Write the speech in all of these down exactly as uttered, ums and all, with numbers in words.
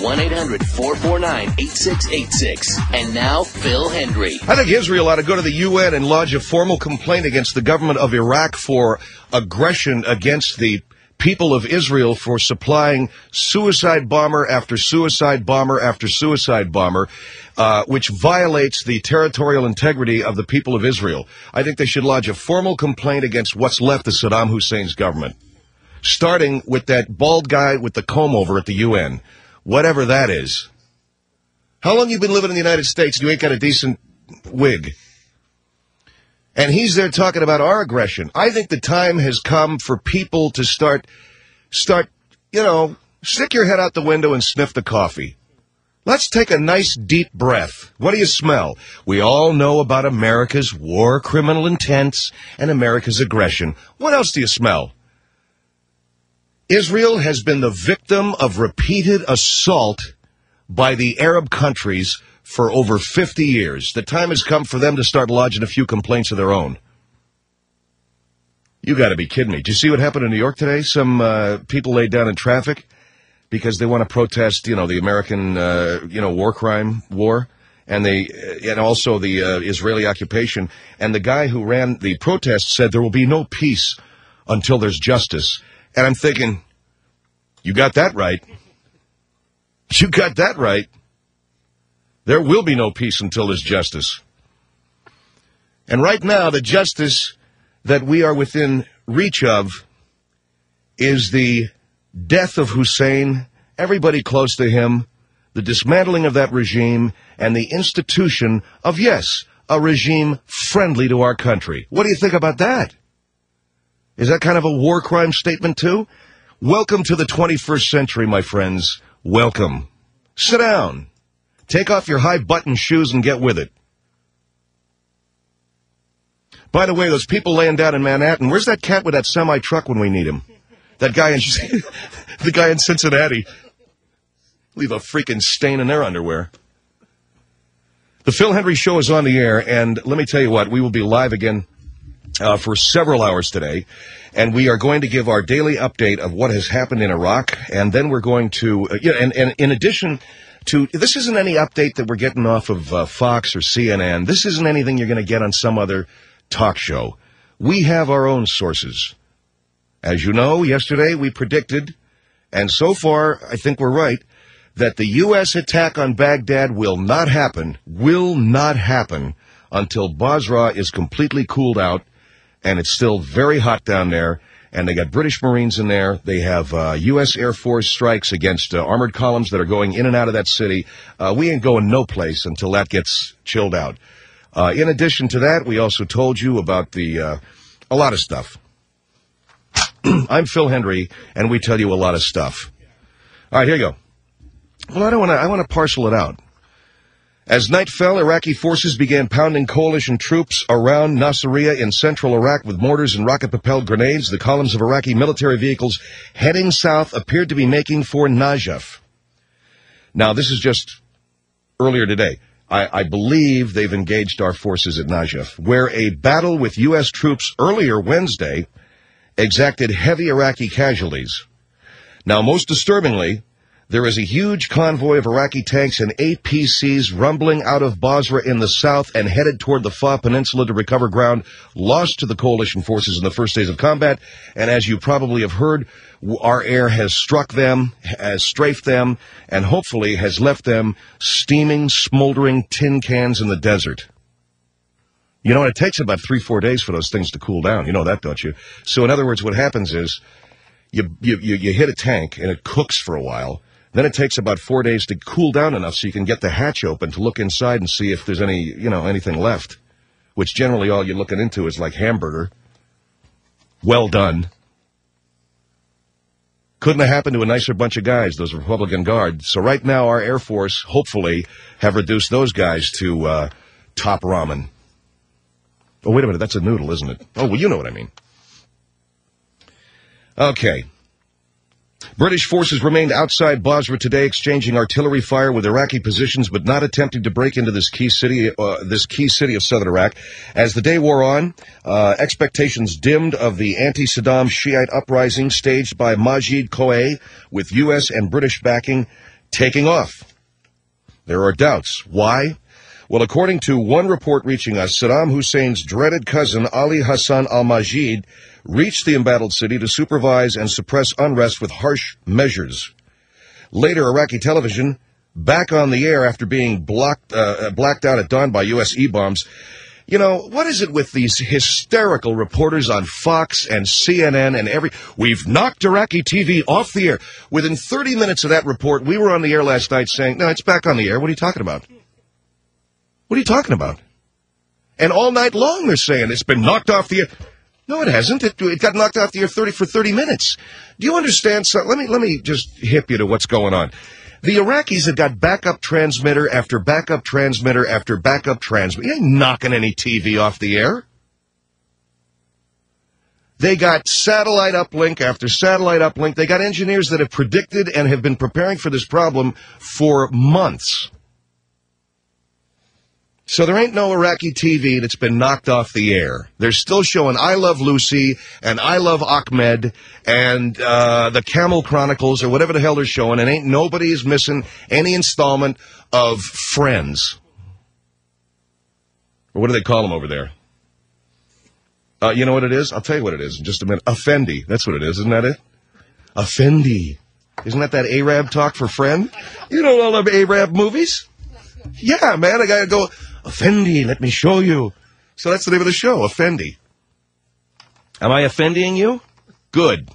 one eight hundred four four nine eight six eight six. And now, Phil Hendry. I think Israel ought to go to the U N and lodge a formal complaint against the government of Iraq for aggression against the people of Israel for supplying suicide bomber after suicide bomber after suicide bomber, uh, which violates the territorial integrity of the people of Israel. I think they should lodge a formal complaint against what's left of Saddam Hussein's government, starting with that bald guy with the comb over at the U N, whatever that is. How long you been living in the United States and you ain't got a decent wig? And he's there talking about our aggression. I think the time has come for people to start, start, you know, stick your head out the window and sniff the coffee. Let's take a nice deep breath. What do you smell? We all know about America's war criminal intents and America's aggression. What else do you smell? Israel has been the victim of repeated assault by the Arab countries for over fifty years. The time has come for them to start lodging a few complaints of their own. You got to be kidding me. Did you see what happened in New York today? Some uh, people laid down in traffic because they want to protest, you know, the American, uh, you know, war crime war, and they, and also the uh, Israeli occupation. And the guy who ran the protest said there will be no peace until there's justice. And I'm thinking, you got that right. You got that right. There will be no peace until there's justice. And right now, the justice that we are within reach of is the death of Hussein, everybody close to him, the dismantling of that regime, and the institution of, yes, a regime friendly to our country. What do you think about that? Is that kind of a war crime statement, too? Welcome to the twenty-first century, my friends. Welcome. Sit down. Take off your high-button shoes and get with it. By the way, those people laying down in Manhattan, where's that cat with that semi-truck when we need him? That guy in, the guy in Cincinnati. Leave a freaking stain in their underwear. The Phil Hendry Show is on the air, and let me tell you what, we will be live again uh, for several hours today, and we are going to give our daily update of what has happened in Iraq, and then we're going to, uh, yeah, and, and in addition to, this isn't any update that we're getting off of uh, Fox or C N N. This isn't anything you're going to get on some other talk show. We have our own sources. As you know, yesterday we predicted, and so far I think we're right, that the U S attack on Baghdad will not happen, will not happen until Basra is completely cooled out, and it's still very hot down there. And they got British Marines in there. They have uh, U S Air Force strikes against uh, armored columns that are going in and out of that city. Uh, we ain't going no place until that gets chilled out. Uh, in addition to that, we also told you about the uh, a lot of stuff. I'm Phil Hendry, and we tell you a lot of stuff. All right, here you go. Well, I don't want to. I want to parcel it out. As night fell, Iraqi forces began pounding coalition troops around Nasiriyah in central Iraq with mortars and rocket-propelled grenades. The columns of Iraqi military vehicles heading south appeared to be making for Najaf. Now, this is just earlier today. I, I believe they've engaged our forces at Najaf, where a battle with U S troops earlier Wednesday exacted heavy Iraqi casualties. Now, most disturbingly, there is a huge convoy of Iraqi tanks and A P Cs rumbling out of Basra in the south and headed toward the Fa Peninsula to recover ground lost to the coalition forces in the first days of combat. And as you probably have heard, our air has struck them, has strafed them, and hopefully has left them steaming, smoldering tin cans in the desert. You know, it takes about three, four days for those things to cool down. You know that, don't you? So in other words, what happens is you, you, you, you hit a tank and it cooks for a while. Then it takes about four days to cool down enough so you can get the hatch open to look inside and see if there's any, you know, anything left, which generally all you're looking into is like hamburger. Well done. Couldn't have happened to a nicer bunch of guys, those Republican guards. So right now our Air Force, hopefully, have reduced those guys to uh, top ramen. Oh, wait a minute, that's a noodle, isn't it? Oh, well, you know what I mean. Okay. British forces remained outside Basra today, exchanging artillery fire with Iraqi positions, but not attempting to break into this key city, uh, this key city of southern Iraq. As the day wore on, uh, expectations dimmed of the anti-Saddam Shiite uprising staged by Majid Koeh with U S and British backing taking off. There are doubts. Why? Well, according to one report reaching us, Saddam Hussein's dreaded cousin, Ali Hassan al-Majid, reached the embattled city to supervise and suppress unrest with harsh measures. Later, Iraqi television, back on the air after being blocked, uh, blacked out at dawn by U S E-bombs. You know, what is it with these hysterical reporters on Fox and C N N and every... We've knocked Iraqi T V off the air. Within thirty minutes of that report, we were on the air last night saying, no, it's back on the air. What are you talking about? What are you talking about? And all night long they're saying it's been knocked off the air. No, it hasn't. It, it got knocked off the air thirty for thirty minutes. Do you understand? So, let me let me just hip you to what's going on. The Iraqis have got backup transmitter after backup transmitter after backup transmitter. You ain't knocking any T V off the air. They got satellite uplink after satellite uplink. They got engineers that have predicted and have been preparing for this problem for months. So there ain't no Iraqi T V that's been knocked off the air. They're still showing I Love Lucy and I Love Ahmed and uh, the Camel Chronicles or whatever the hell they're showing, and ain't nobody is missing any installment of Friends. Or what do they call them over there? Uh, you know what it is? I'll tell you what it is in just a minute. Effendi. That's what it is, isn't that it? Effendi. Isn't that that Arab talk for friend? You know all the Arab movies? Yeah, man, I gotta go... Effendi, let me show you. So that's the name of the show, Effendi. Am I offending you? Good.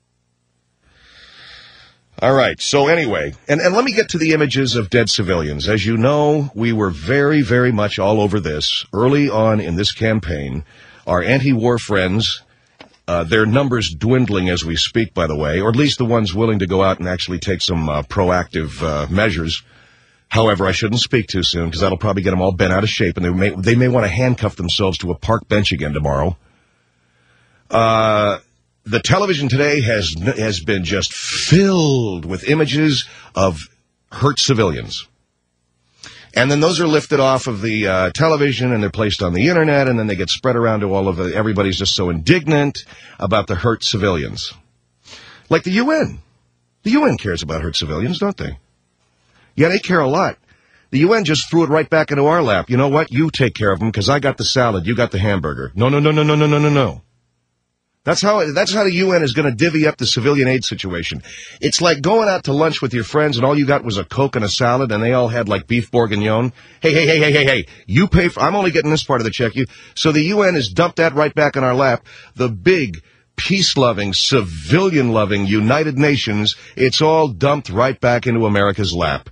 All right, so anyway, and, and let me get to the images of dead civilians. As you know, we were very, very much all over this early on in this campaign. Our anti-war friends, uh, their numbers dwindling as we speak, by the way, or at least the ones willing to go out and actually take some uh, proactive uh, measures. However, I shouldn't speak too soon because that'll probably get them all bent out of shape, and they may they may want to handcuff themselves to a park bench again tomorrow. Uh, the television today has has been just filled with images of hurt civilians, and then those are lifted off of the uh, television and they're placed on the internet, and then they get spread around to all of the, everybody's just so indignant about the hurt civilians, like the U N. The U N cares about hurt civilians, don't they? Yeah, they care a lot. The U N just threw it right back into our lap. You know what? You take care of them because I got the salad. You got the hamburger. No, no, no, no, no, no, no, no, no. That's how, that's how the U N is going to divvy up the civilian aid situation. It's like going out to lunch with your friends and all you got was a Coke and a salad and they all had like beef bourguignon. Hey, hey, hey, hey, hey, hey. You pay for, I'm only getting this part of the check. You, so the U N has dumped that right back in our lap. The big, peace-loving, civilian-loving United Nations, it's all dumped right back into America's lap.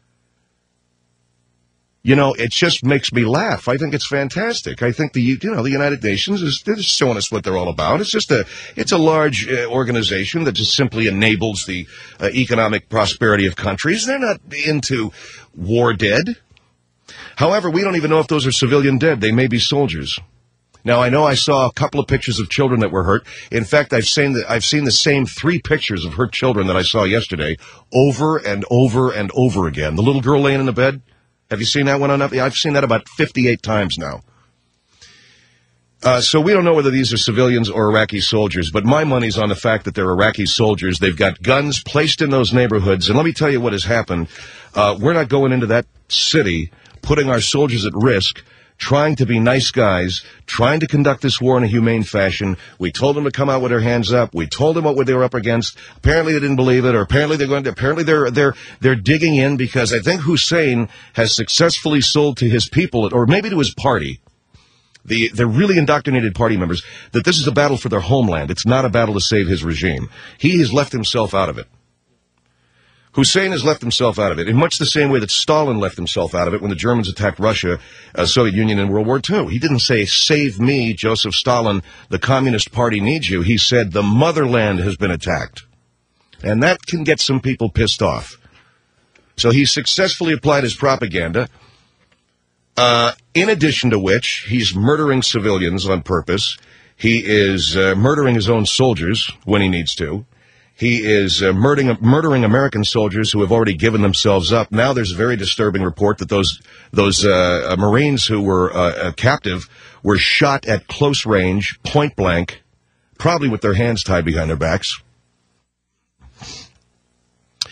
You know, it just makes me laugh. I think it's fantastic. I think the, you know, the United Nations is, they're just showing us what they're all about. It's just a, it's a large uh, organization that just simply enables the uh, economic prosperity of countries. They're not into war dead. However, we don't even know if those are civilian dead. They may be soldiers. Now, I know I saw a couple of pictures of children that were hurt. In fact, I've seen the, I've seen the same three pictures of hurt children that I saw yesterday over and over and over again. The little girl laying in the bed. Have you seen that one on up? I've seen that about fifty-eight times now. Uh, so we don't know whether these are civilians or Iraqi soldiers, but my money's on the fact that they're Iraqi soldiers. They've got guns placed in those neighborhoods. And let me tell you what has happened. Uh, we're not going into that city, putting our soldiers at risk, trying to be nice guys, trying to conduct this war in a humane fashion. We told them to come out with their hands up. We told them what they were up against. Apparently they didn't believe it, or apparently they're going to, apparently they're, they're, they're digging in because I think Hussein has successfully sold to his people, or maybe to his party, the, the really indoctrinated party members, that this is a battle for their homeland. It's not a battle to save his regime. He has left himself out of it. Hussein has left himself out of it, in much the same way that Stalin left himself out of it when the Germans attacked Russia, uh, Soviet Union in World War Two. He didn't say, save me, Joseph Stalin, the Communist Party needs you. He said, the motherland has been attacked. And that can get some people pissed off. So he successfully applied his propaganda, uh, in addition to which he's murdering civilians on purpose. He is uh, murdering his own soldiers when he needs to. He is uh, murdering, murdering American soldiers who have already given themselves up. Now there's a very disturbing report that those those uh, uh, Marines who were uh, uh, captive were shot at close range, point blank, probably with their hands tied behind their backs.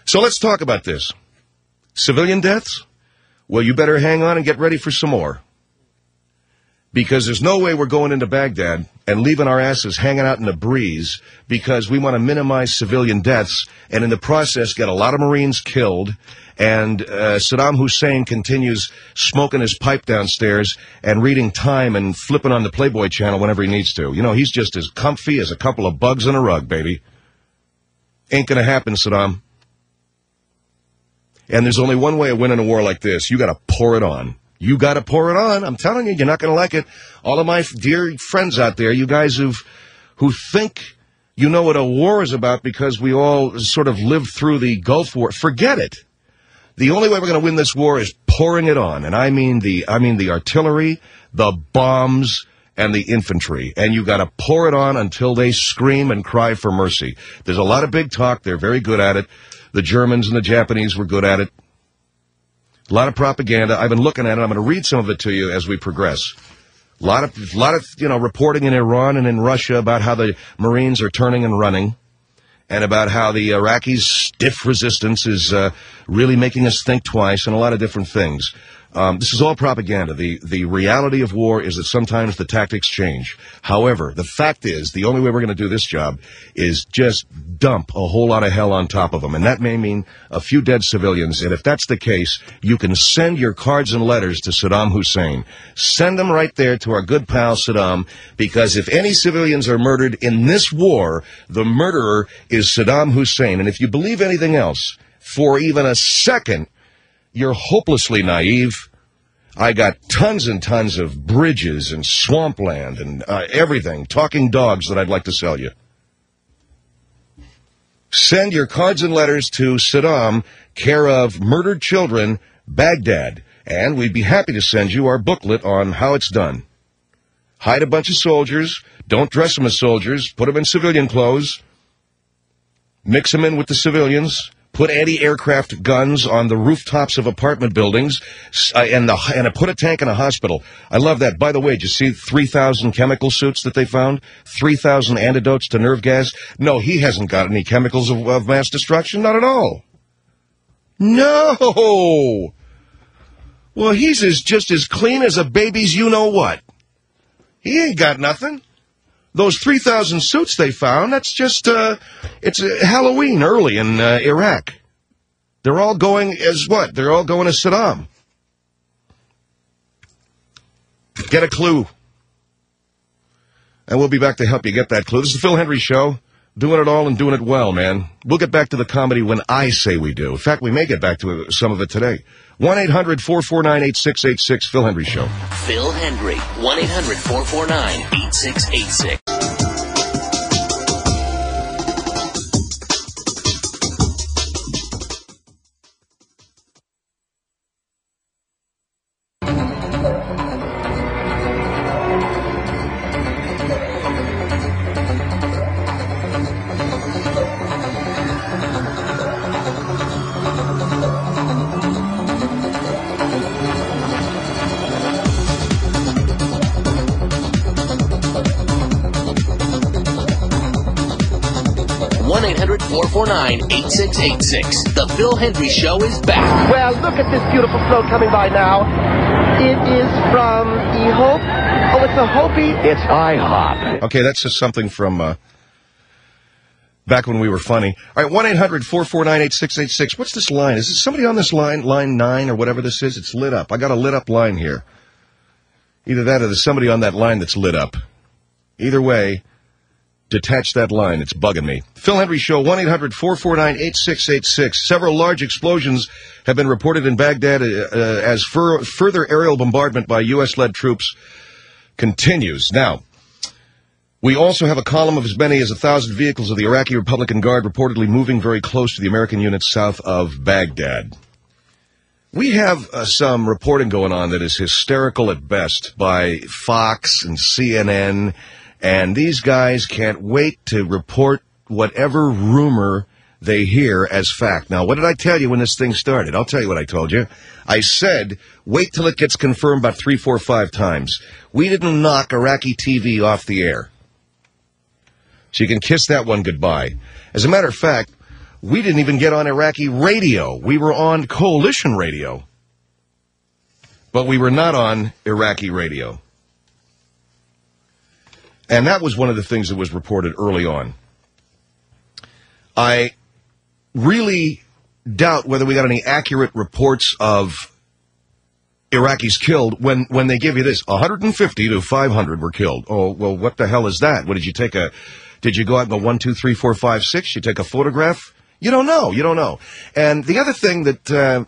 So let's talk about this. Civilian deaths? Well, you better hang on and get ready for some more. Because there's no way we're going into Baghdad and leaving our asses hanging out in the breeze because we want to minimize civilian deaths and in the process get a lot of Marines killed. And uh, Saddam Hussein continues smoking his pipe downstairs and reading Time and flipping on the Playboy channel whenever he needs to. You know, he's just as comfy as a couple of bugs in a rug, baby. Ain't going to happen, Saddam. And there's only one way of winning a war like this. You got to pour it on. You got to pour it on. I'm telling you, you're not going to like it. All of my dear friends out there, you guys who've, who think you know what a war is about because we all sort of lived through the Gulf War, forget it. The only way we're going to win this war is pouring it on. And I mean the, I mean the artillery, the bombs, and the infantry. And you got to pour it on until they scream and cry for mercy. There's a lot of big talk. They're very good at it. The Germans and the Japanese were good at it. A lot of propaganda. I've been looking at it. I'm going to read some of it to you as we progress. A lot of, a lot of, you know, reporting in Iran and in Russia about how the Marines are turning and running, and about how the Iraqis' stiff resistance is uh, really making us think twice, and a lot of different things. Um, this is all propaganda. The the reality of war is that sometimes the tactics change. However, the fact is, the only way we're going to do this job is just dump a whole lot of hell on top of them. And that may mean a few dead civilians. And if that's the case, you can send your cards and letters to Saddam Hussein. Send them right there to our good pal Saddam, because if any civilians are murdered in this war, the murderer is Saddam Hussein. And if you believe anything else for even a second, you're hopelessly naive. I got tons and tons of bridges and swampland and uh, everything, talking dogs that I'd like to sell you. Send your cards and letters to Saddam, care of Murdered Children, Baghdad, and we'd be happy to send you our booklet on how it's done. Hide a bunch of soldiers, don't dress them as soldiers, put them in civilian clothes, mix them in with the civilians, put anti-aircraft guns on the rooftops of apartment buildings, uh, and, the, and put a tank in a hospital. I love that. By the way, did you see three thousand chemical suits that they found? three thousand antidotes to nerve gas? No, he hasn't got any chemicals of, of mass destruction. Not at all. No! Well, he's as, just as clean as a baby's you-know-what. He ain't got nothing. Those three thousand suits they found, that's just, uh, it's uh, Halloween early in uh, Iraq. They're all going as what? They're all going as Saddam. Get a clue. And we'll be back to help you get that clue. This is the Phil Hendry Show. Doing it all and doing it well, man. We'll get back to the comedy when I say we do. In fact, we may get back to some of it today. one eight hundred four four nine eight six eight six, Phil Hendry Show. Phil Hendry, one eight hundred four four nine eight six eight six. one eight hundred four four nine eight six eight six. The Phil Hendry Show is back. Well, look at this beautiful float coming by now. It is from E-Hope. Oh, it's a Hopi. It's IHOP. Okay, that's just something from uh, back when we were funny. All right, one eight hundred four four nine eight six eight six. What's this line? Is it somebody on this line, line nine or whatever this is? It's lit up. I got a lit up line here. Either that or there's somebody on that line that's lit up. Either way, detach that line. It's bugging me. Phil Hendry Show, one eight hundred four four nine eight six eight six. Several large explosions have been reported in Baghdad uh, uh, as fur- further aerial bombardment by U S-led troops continues. Now, we also have a column of as many as a thousand vehicles of the Iraqi Republican Guard reportedly moving very close to the American units south of Baghdad. We have uh, some reporting going on that is hysterical at best by Fox and C N N, and these guys can't wait to report whatever rumor they hear as fact. Now, what did I tell you when this thing started? I'll tell you what I told you. I said, wait till it gets confirmed about three, four, five times. We didn't knock Iraqi T V off the air. So you can kiss that one goodbye. As a matter of fact, we didn't even get on Iraqi radio. We were on coalition radio, but we were not on Iraqi radio. And that was one of the things that was reported early on. I really doubt whether we got any accurate reports of Iraqis killed when, when they give you this, one hundred fifty to five hundred were killed. Oh, well, what the hell is that? What, did you take a, did you go out and go one, two, three, four, five, six? You take a photograph? You don't know. You don't know. And the other thing that, uh,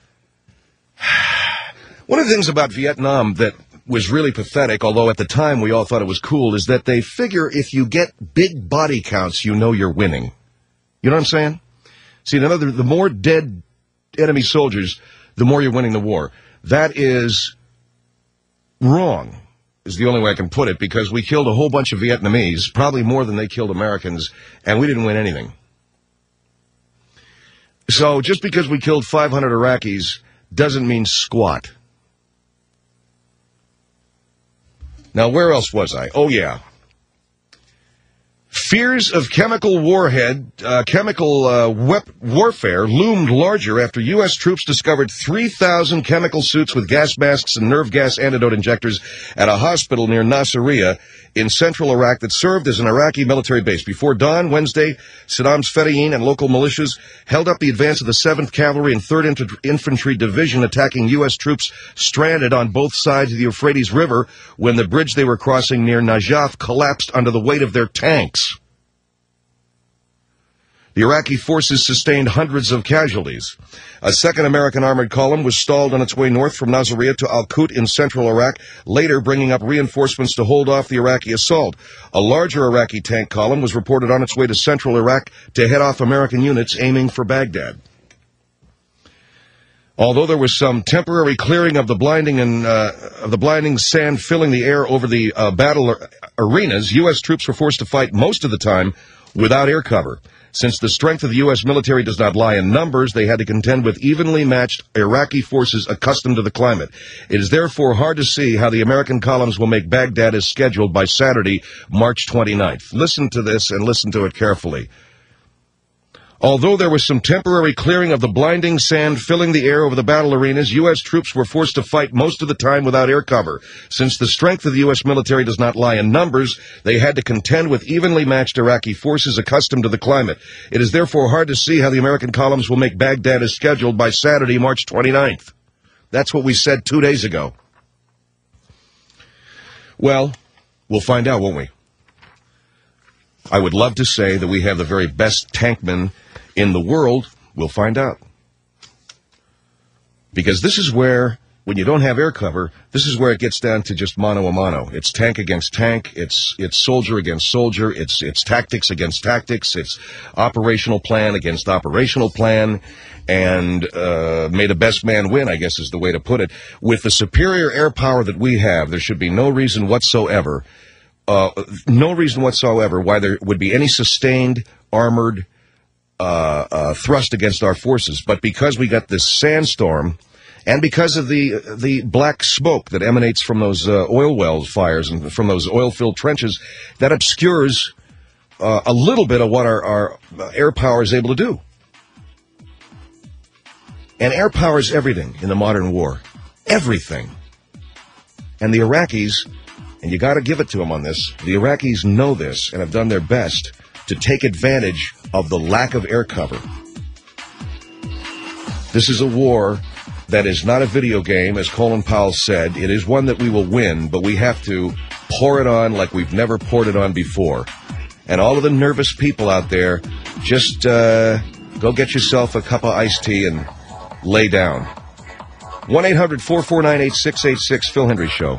one of the things about Vietnam that was really pathetic, although at the time we all thought it was cool, is that they figure if you get big body counts, you know you're winning. You know what I'm saying? See, in other, the more dead enemy soldiers, the more you're winning the war. That is wrong, is the only way I can put it, because we killed a whole bunch of Vietnamese, probably more than they killed Americans, and we didn't win anything. So just because we killed five hundred Iraqis doesn't mean squat. Now, where else was I? Oh, yeah. Fears of chemical warhead, uh, chemical uh, wep- warfare loomed larger after U S troops discovered three thousand chemical suits with gas masks and nerve gas antidote injectors at a hospital near Nasiriyah in central Iraq that served as an Iraqi military base. Before dawn Wednesday, Saddam's Fedayeen and local militias held up the advance of the seventh Cavalry and third Infantry Division, attacking U S troops stranded on both sides of the Euphrates River when the bridge they were crossing near Najaf collapsed under the weight of their tanks. The Iraqi forces sustained hundreds of casualties. A second American armored column was stalled on its way north from Nasiriyah to Al-Qut in central Iraq, later bringing up reinforcements to hold off the Iraqi assault. A larger Iraqi tank column was reported on its way to central Iraq to head off American units aiming for Baghdad. Although there was some temporary clearing of the blinding and uh, of the blinding sand filling the air over the uh, battle arenas, U S troops were forced to fight most of the time without air cover. Since the strength of the U S military does not lie in numbers, they had to contend with evenly matched Iraqi forces accustomed to the climate. It is therefore hard to see how the American columns will make Baghdad as scheduled by Saturday, March twenty-ninth. Listen to this and listen to it carefully. Although there was some temporary clearing of the blinding sand filling the air over the battle arenas, U S troops were forced to fight most of the time without air cover. Since the strength of the U S military does not lie in numbers, they had to contend with evenly matched Iraqi forces accustomed to the climate. It is therefore hard to see how the American columns will make Baghdad as scheduled by Saturday, March twenty-ninth. That's what we said two days ago. Well, we'll find out, won't we? I would love to say that we have the very best tankmen in the world. We'll find out. Because this is where, when you don't have air cover, this is where it gets down to just mano a mano. It's tank against tank. It's it's soldier against soldier. It's it's tactics against tactics. It's operational plan against operational plan. And uh, may the best man win, I guess is the way to put it. With the superior air power that we have, there should be no reason whatsoever, uh, no reason whatsoever why there would be any sustained armored Uh, uh, thrust against our forces. But because we got this sandstorm, and because of the the black smoke that emanates from those uh, oil wells fires and from those oil-filled trenches, that obscures uh, a little bit of what our, our air power is able to do. And air power is everything in the modern war. Everything. And the Iraqis, and you got to give it to them on this, the Iraqis know this and have done their best to take advantage of the lack of air cover. This is a war that is not a video game, as Colin Powell said. It is one that we will win, but we have to pour it on like we've never poured it on before. And all of the nervous people out there, just uh, go get yourself a cup of iced tea and lay down. one eight hundred four four nine eight six eight six, Phil Hendrie Show.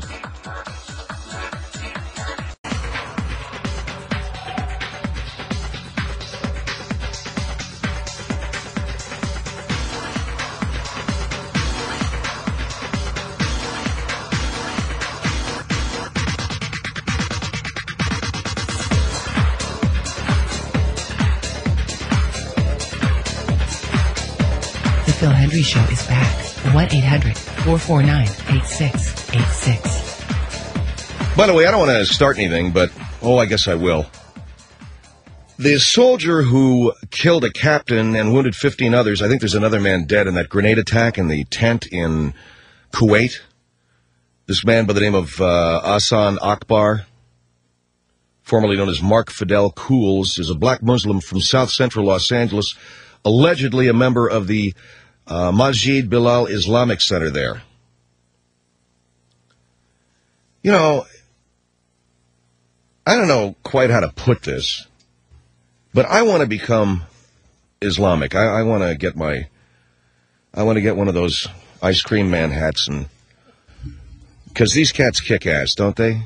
The Phil Hendrie Show is back. one eight hundred four four nine eight six eight six. By the way, I don't want to start anything, but, oh, I guess I will. The soldier who killed a captain and wounded fifteen others, I think there's another man dead in that grenade attack in the tent in Kuwait. This man by the name of uh, Ahsan Akbar, formerly known as Mark Fidel Cools, is a black Muslim from south central Los Angeles, allegedly a member of the uh, Masjid Bilal Islamic Center there. You know, I don't know quite how to put this, but I want to become Islamic. I, I want to get my, I want to get one of those ice cream man hats, and because these cats kick ass, don't they?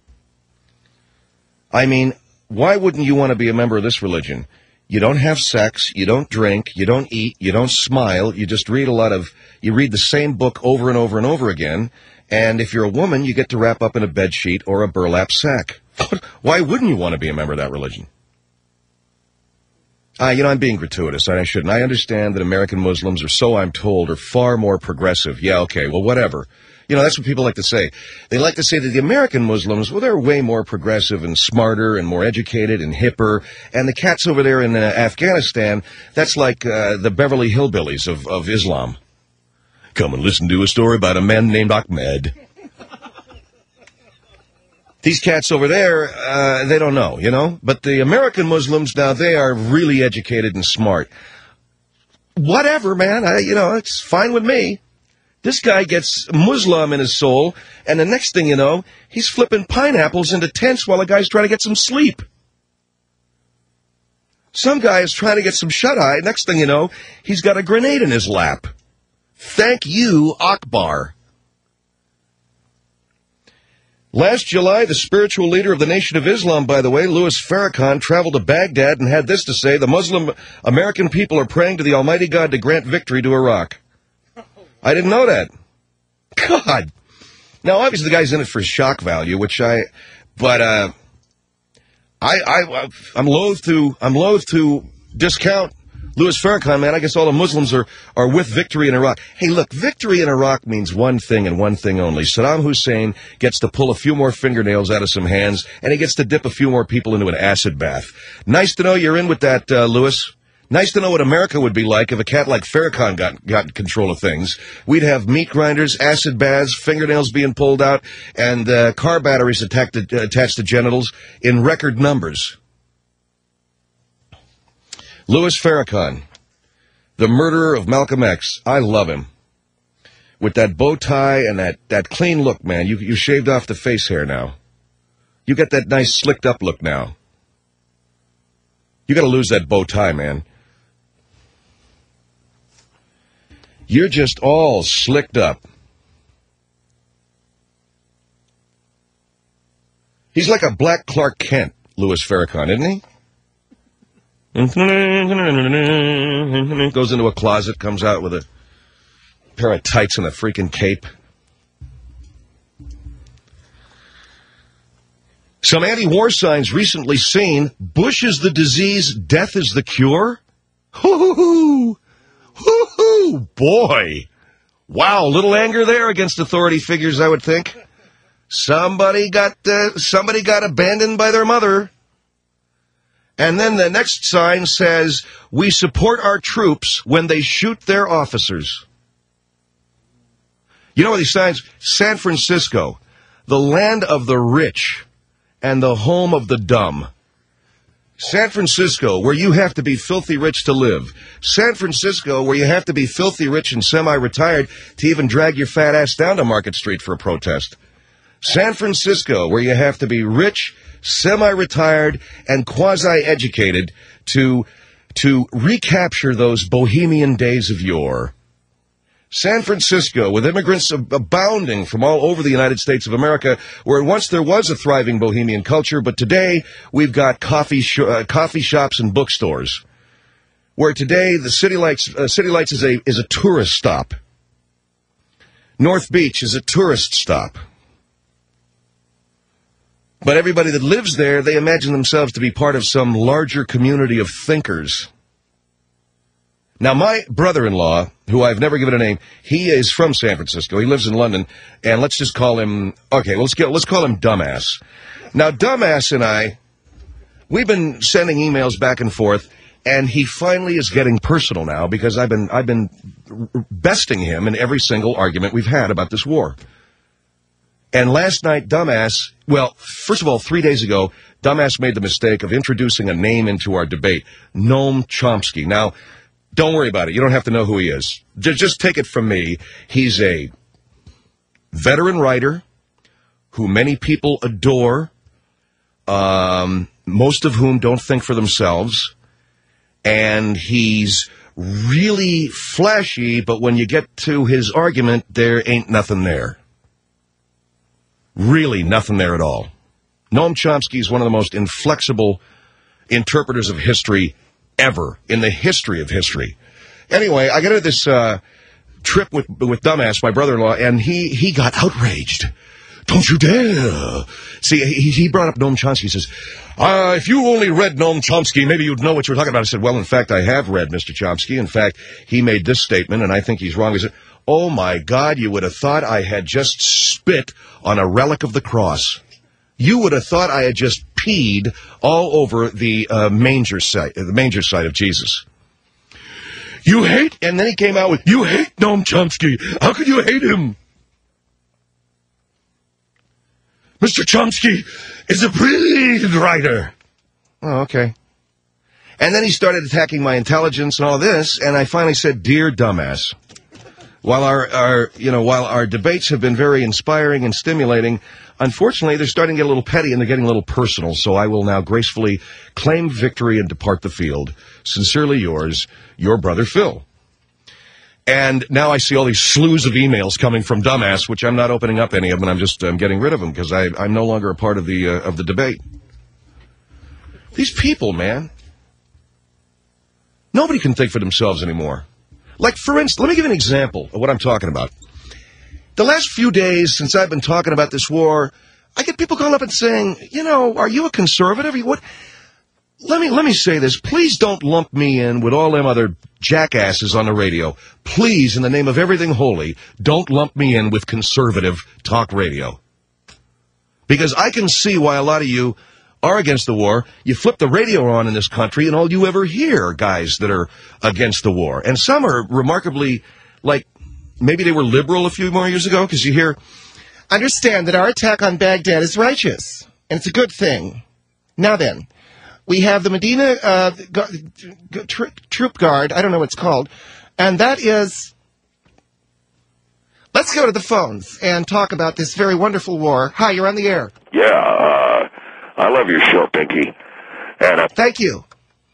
I mean, why wouldn't you want to be a member of this religion? You don't have sex, you don't drink, you don't eat, you don't smile, you just read a lot of, you read the same book over and over and over again, and if you're a woman, you get to wrap up in a bedsheet or a burlap sack. Why wouldn't you want to be a member of that religion? Uh, you know, I'm being gratuitous, I shouldn't. I understand that American Muslims, or so I'm told, are far more progressive. Yeah, okay, well, whatever. You know, that's what people like to say. They like to say that the American Muslims, well, they're way more progressive and smarter and more educated and hipper. And the cats over there in uh, Afghanistan, that's like uh, the Beverly Hillbillies of, of Islam. Come and listen to a story about a man named Ahmed. These cats over there, uh, they don't know, you know? But the American Muslims, now, they are really educated and smart. Whatever, man. I, you know, it's fine with me. This guy gets Muslim in his soul, and the next thing you know, he's flipping pineapples into tents while a guy's trying to get some sleep. Some guy is trying to get some shut-eye. Next thing you know, he's got a grenade in his lap. Thank you, Akbar. Last July, the spiritual leader of the Nation of Islam, by the way, Louis Farrakhan, traveled to Baghdad and had this to say: the Muslim American people are praying to the Almighty God to grant victory to Iraq. I didn't know that. God. Now, obviously, the guy's in it for shock value, which I, but, uh, I, I, I'm loath to, I'm loath to discount Louis Farrakhan, man. I guess all the Muslims are, are with victory in Iraq. Hey, look, victory in Iraq means one thing and one thing only. Saddam Hussein gets to pull a few more fingernails out of some hands, and he gets to dip a few more people into an acid bath. Nice to know you're in with that, uh, Louis. Nice to know what America would be like if a cat like Farrakhan got, got control of things. We'd have meat grinders, acid baths, fingernails being pulled out, and uh, car batteries attacked, uh, attached to genitals in record numbers. Louis Farrakhan, the murderer of Malcolm X. I love him. With that bow tie and that, that clean look, man. You, you shaved off the face hair now. You got that nice slicked up look now. You got to lose that bow tie, man. You're just all slicked up. He's like a black Clark Kent, Louis Farrakhan, isn't he? Goes into a closet, comes out with a pair of tights and a freaking cape. Some anti-war signs recently seen: Bush is the disease, death is the cure. Hoo-hoo-hoo! Hoo-hoo! Boy! Wow, little anger there against authority figures, I would think. Somebody got, uh, somebody got abandoned by their mother. And then the next sign says, we support our troops when they shoot their officers. You know what these signs? San Francisco, the land of the rich and the home of the dumb. San Francisco, where you have to be filthy rich to live. San Francisco, where you have to be filthy rich and semi-retired to even drag your fat ass down to Market Street for a protest. San Francisco, where you have to be rich, semi-retired, and quasi-educated to, to recapture those bohemian days of yore. San Francisco, with immigrants abounding from all over the United States of America, where once there was a thriving bohemian culture, but today we've got coffee sh- uh, coffee shops and bookstores. Where today the City Lights uh, City Lights is a is a tourist stop. North Beach is a tourist stop. But everybody that lives there, they imagine themselves to be part of some larger community of thinkers. Now, my brother-in-law, who I've never given a name, he is from San Francisco. He lives in London, and let's just call him, okay, let's get, let's call him Dumbass. Now, Dumbass and I, we've been sending emails back and forth, and he finally is getting personal now because I've been I've been besting him in every single argument we've had about this war. And last night, Dumbass, well, first of all, three days ago, Dumbass made the mistake of introducing a name into our debate, Noam Chomsky. Now, don't worry about it. You don't have to know who he is. Just, just take it from me. He's a veteran writer who many people adore, um, most of whom don't think for themselves. And he's really flashy, but when you get to his argument, there ain't nothing there. Really nothing there at all. Noam Chomsky is one of the most inflexible interpreters of history ever in the history of history. Anyway, I got to this uh, trip with with Dumbass, my brother-in-law, and he, he got outraged. Don't you dare. See, he, he brought up Noam Chomsky. He says, uh, if you only read Noam Chomsky, maybe you'd know what you were talking about. I said, well, in fact, I have read Mister Chomsky. In fact, he made this statement, and I think he's wrong. He said, oh, my God, you would have thought I had just spit on a relic of the cross. You would have thought I had just peed all over the uh, manger site, the manger site of Jesus. You hate, and then he came out with, you hate Noam Chomsky. How could you hate him? Mister Chomsky is a brilliant writer. Oh, okay. And then he started attacking my intelligence and all this, and I finally said, dear Dumbass, while our, our, you know, while our debates have been very inspiring and stimulating, unfortunately, they're starting to get a little petty and they're getting a little personal, so I will now gracefully claim victory and depart the field. Sincerely yours, your brother Phil. And now I see all these slews of emails coming from Dumbass, which I'm not opening up any of them. I'm just um, getting rid of them because I'm no longer a part of the uh, of the debate. These people, man. Nobody can think for themselves anymore. Like, for instance, let me give you an example of what I'm talking about. The last few days since I've been talking about this war, I get people calling up and saying, you know, are you a conservative? Are you what? Let me let me say this. Please don't lump me in with all them other jackasses on the radio. Please, in the name of everything holy, don't lump me in with conservative talk radio. Because I can see why a lot of you are against the war. You flip the radio on in this country, and all you ever hear are guys that are against the war. And some are remarkably, like, maybe they were liberal a few more years ago, because you hear, understand that our attack on Baghdad is righteous, and it's a good thing. Now then, we have the Medina uh, gu- gu- tr- Troop Guard, I don't know what it's called, and that is... Let's go to the phones and talk about this very wonderful war. Hi, you're on the air. Yeah, uh, I love your show, Pinky. And uh, Thank you.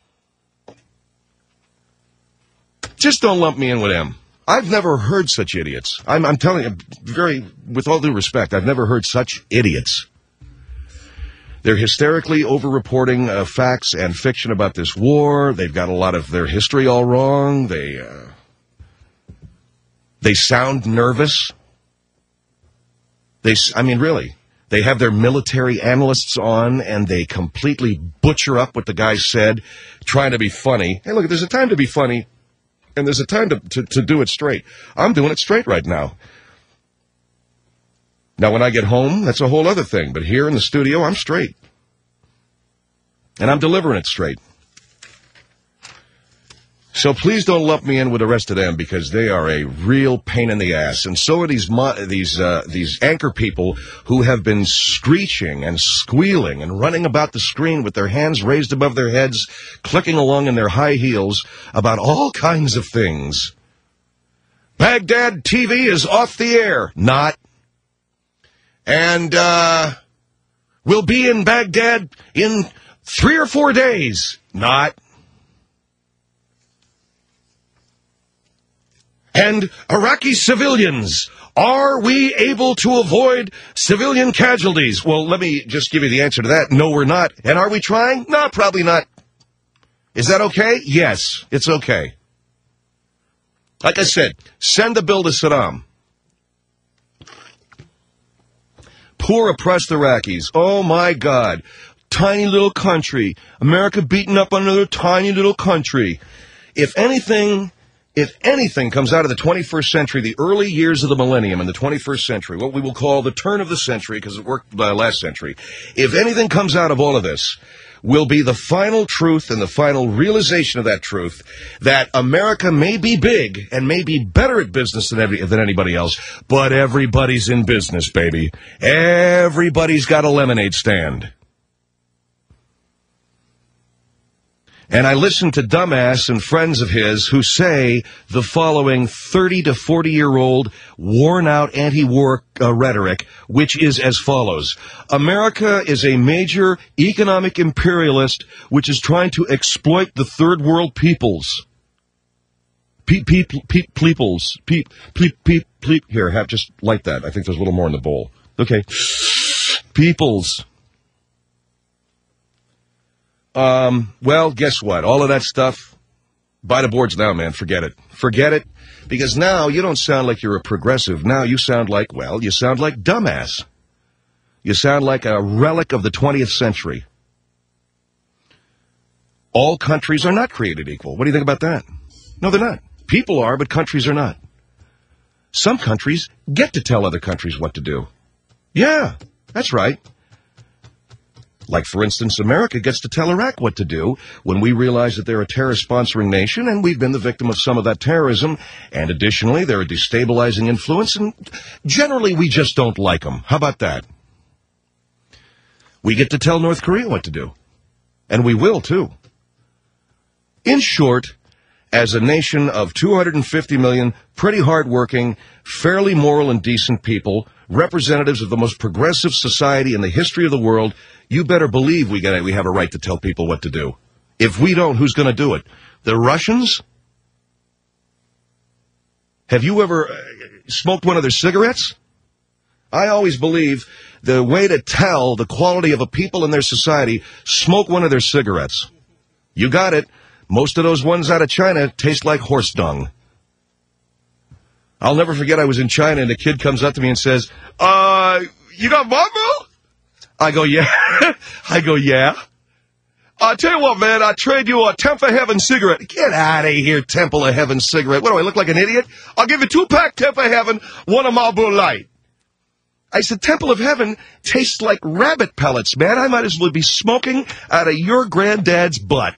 Just don't lump me in with them. I've never heard such idiots. I'm, I'm telling you, very, with all due respect, I've never heard such idiots. They're hysterically over-reporting uh, facts and fiction about this war. They've got a lot of their history all wrong. They, uh, they sound nervous. They, I mean, really. They have their military analysts on, and they completely butcher up what the guy said, trying to be funny. Hey, look, there's a time to be funny, and there's a time to, to, to do it straight. I'm doing it straight right now. Now, when I get home, that's a whole other thing. But here in the studio, I'm straight. And I'm delivering it straight. So please don't lump me in with the rest of them, because they are a real pain in the ass. And so are these mo- these uh, these anchor people who have been screeching and squealing and running about the screen with their hands raised above their heads, clicking along in their high heels about all kinds of things. Baghdad T V is off the air. Not. And uh, we'll be in Baghdad in three or four days. Not. And Iraqi civilians, are we able to avoid civilian casualties? Well, let me just give you the answer to that. No, we're not. And are we trying? No, probably not. Is that okay? Yes, it's okay. Like I said, send the bill to Saddam. Poor oppressed Iraqis. Oh, my God. Tiny little country. America beaten up on another tiny little country. If anything... If anything comes out of the twenty-first century, the early years of the millennium in the twenty-first century, what we will call the turn of the century, because it worked uh, last century, if anything comes out of all of this, will be the final truth and the final realization of that truth, that America may be big and may be better at business than, every, than anybody else, but everybody's in business, baby. Everybody's got a lemonade stand. And I listen to dumbass and friends of his who say the following thirty to forty-year-old worn-out anti-war uh, rhetoric, which is as follows. America is a major economic imperialist which is trying to exploit the third world peoples. Pe- pe- pe- peoples. Pe- pe- pe- pe- Here, have just light that. I think there's a little more in the bowl. Okay. Peoples. Um, well, guess what? All of that stuff, by the boards now, man. Forget it. Forget it. Because now you don't sound like you're a progressive. Now you sound like, well, you sound like dumbass. You sound like a relic of the twentieth century. All countries are not created equal. What do you think about that? No, they're not. People are, but countries are not. Some countries get to tell other countries what to do. Yeah, that's right. Like, for instance, America gets to tell Iraq what to do when we realize that they're a terrorist-sponsoring nation, and we've been the victim of some of that terrorism. And additionally, they're a destabilizing influence, and generally we just don't like them. How about that? We get to tell North Korea what to do. And we will, too. In short, as a nation of two hundred fifty million pretty hardworking, fairly moral and decent people, representatives of the most progressive society in the history of the world, you better believe we got we have a right to tell people what to do. If we don't, who's going to do it? The Russians? Have you ever uh, smoked one of their cigarettes? I always believe the way to tell the quality of a people in their society, smoke one of their cigarettes. You got it. Most of those ones out of China taste like horse dung. I'll never forget I was in China and a kid comes up to me and says, uh, you got Marlboro? I go, yeah. I go, yeah. I tell you what, man, I trade you a Temple of Heaven cigarette. Get out of here, Temple of Heaven cigarette. What do I look like, an idiot? I'll give you two-pack Temple of Heaven, one of Marlboro Light. I said, Temple of Heaven tastes like rabbit pellets, man. I might as well be smoking out of your granddad's butt.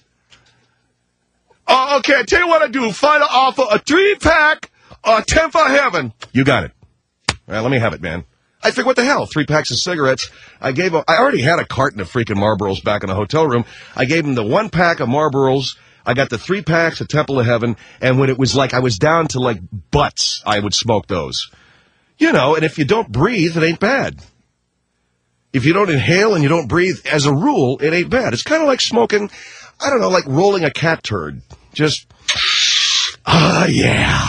Uh, okay, I tell you what I do. Final offer, a three-pack uh, Temple of Heaven. You got it. All right, let me have it, man. I figured, what the hell? Three packs of cigarettes. I gave him, I already had a carton of freaking Marlboros back in the hotel room. I gave him the one pack of Marlboros. I got the three packs of Temple of Heaven. And when it was like I was down to like butts, I would smoke those. You know, and if you don't breathe, it ain't bad. If you don't inhale and you don't breathe, as a rule, it ain't bad. It's kind of like smoking, I don't know, like rolling a cat turd. Just, ah, yeah.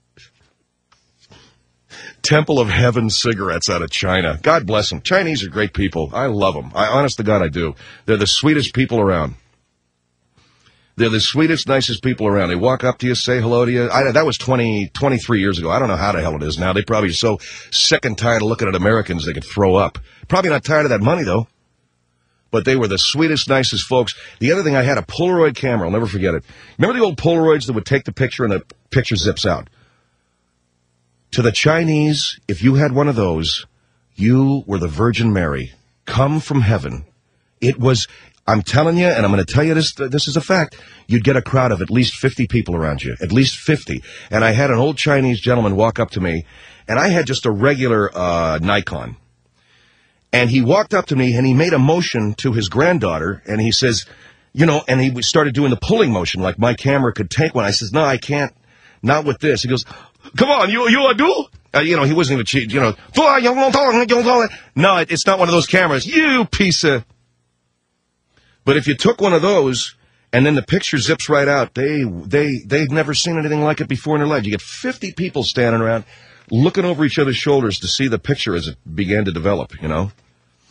Temple of Heaven cigarettes out of China. God bless them. Chinese are great people. I love them. I, honest to God, I do. They're the sweetest people around. They're the sweetest, nicest people around. They walk up to you, say hello to you. I, that was twenty, twenty-three years ago. I don't know how the hell it is now. They probably are so sick and tired of looking at Americans they could throw up. Probably not tired of that money, though. But they were the sweetest, nicest folks. The other thing, I had a Polaroid camera. I'll never forget it. Remember the old Polaroids that would take the picture and the picture zips out? To the Chinese, if you had one of those, you were the Virgin Mary, come from heaven. It was, I'm telling you, and I'm going to tell you this, this is a fact, you'd get a crowd of at least fifty people around you, at least fifty. And I had an old Chinese gentleman walk up to me, and I had just a regular uh, Nikon. And he walked up to me, and he made a motion to his granddaughter, and he says, you know, and he started doing the pulling motion, like my camera could take one. I says, no, I can't, not with this. He goes, come on, you you do? Uh, you know, he wasn't even cheating, you know. No, it, it's not one of those cameras. You piece of... But if you took one of those, and then the picture zips right out, they, they, they've never seen anything like it before in their lives. You get fifty people standing around, looking over each other's shoulders to see the picture as it began to develop, you know.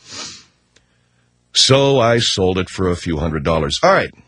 So I sold it for a few hundred dollars. All right.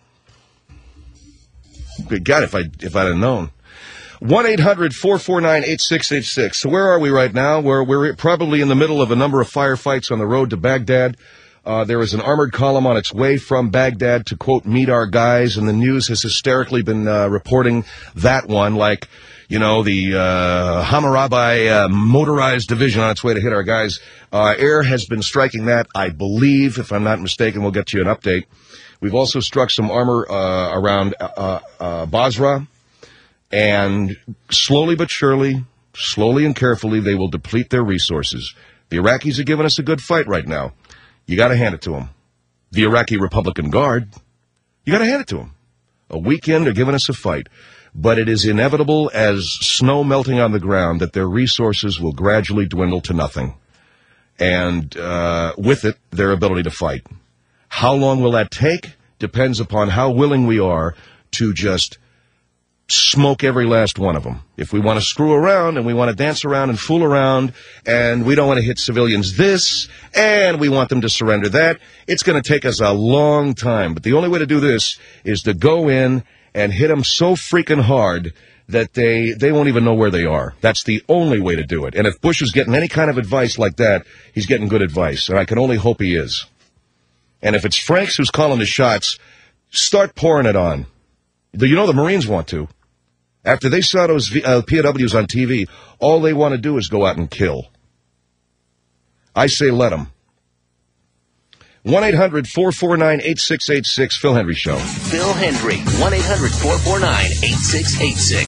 Good God, if, I, if I'd have known. one eight hundred four four nine eight six eight six. So where are we right now? We're, we're probably in the middle of a number of firefights on the road to Baghdad. Uh, there is an armored column on its way from Baghdad to, quote, meet our guys, and the news has hysterically been uh, reporting that one like, you know, the uh, Hammurabi uh, motorized division on its way to hit our guys. Uh, air has been striking that, I believe, if I'm not mistaken. We'll get you an update. We've also struck some armor uh, around uh, uh, Basra, and slowly but surely, slowly and carefully, they will deplete their resources. The Iraqis are giving us a good fight right now. You got to hand it to them. The Iraqi Republican Guard, you got to hand it to them. A weekend, they're giving us a fight. But it is inevitable, as snow melting on the ground, that their resources will gradually dwindle to nothing. And uh, with it, their ability to fight. How long will that take? Depends upon how willing we are to just smoke every last one of them. If we want to screw around and we want to dance around and fool around and we don't want to hit civilians this and we want them to surrender that, it's going to take us a long time. But the only way to do this is to go in and hit them so freaking hard that they, they won't even know where they are. That's the only way to do it. And if Bush is getting any kind of advice like that, he's getting good advice. And I can only hope he is. And if it's Franks who's calling the shots, start pouring it on. You know the Marines want to. After they saw those uh, P O Ws on T V, all they want to do is go out and kill. I say let them. one eight hundred four four nine eight six eight six, Phil Hendrie Show. Phil Hendrie, one eight hundred four four nine eight six eight six.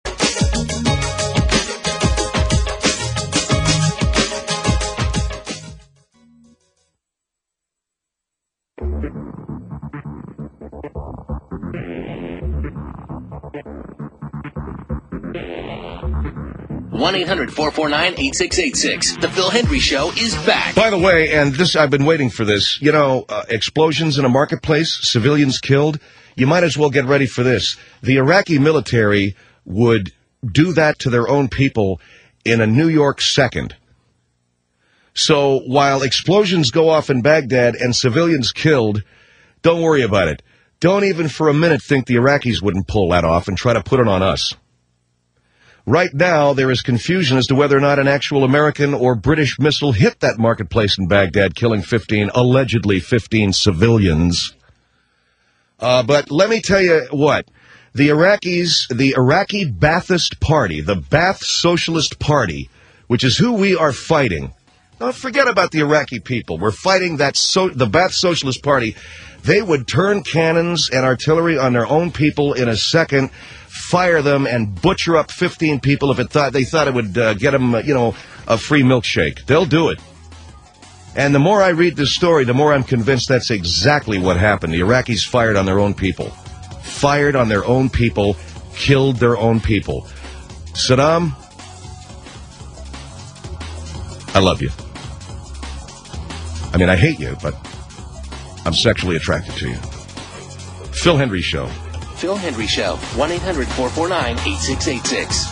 one eight hundred four four nine eight six eight six. The Phil Hendrie Show is back. By the way, and this I've been waiting for this, you know, uh, explosions in a marketplace, civilians killed, you might as well get ready for this. The Iraqi military would do that to their own people in a New York second. So while explosions go off in Baghdad and civilians killed, don't worry about it. Don't even for a minute think the Iraqis wouldn't pull that off and try to put it on us. Right now, there is confusion as to whether or not an actual American or British missile hit that marketplace in Baghdad, killing fifteen, allegedly fifteen civilians. Uh, but let me tell you what, the Iraqis, the Iraqi Ba'athist Party, the Ba'ath Socialist Party, which is who we are fighting. Don't forget about the Iraqi people. We're fighting that so, the Ba'ath Socialist Party. They would turn cannons and artillery on their own people in a second, fire them, and butcher up fifteen people if it thought they thought it would uh, get them, uh, you know, a free milkshake. They'll do it. And the more I read this story, the more I'm convinced that's exactly what happened. The Iraqis fired on their own people. Fired on their own people, killed their own people. Saddam, I love you. I mean, I hate you, but I'm sexually attracted to you. Phil Hendrie Show. Phil Hendrie Show, one eight hundred four four nine eight six eight six.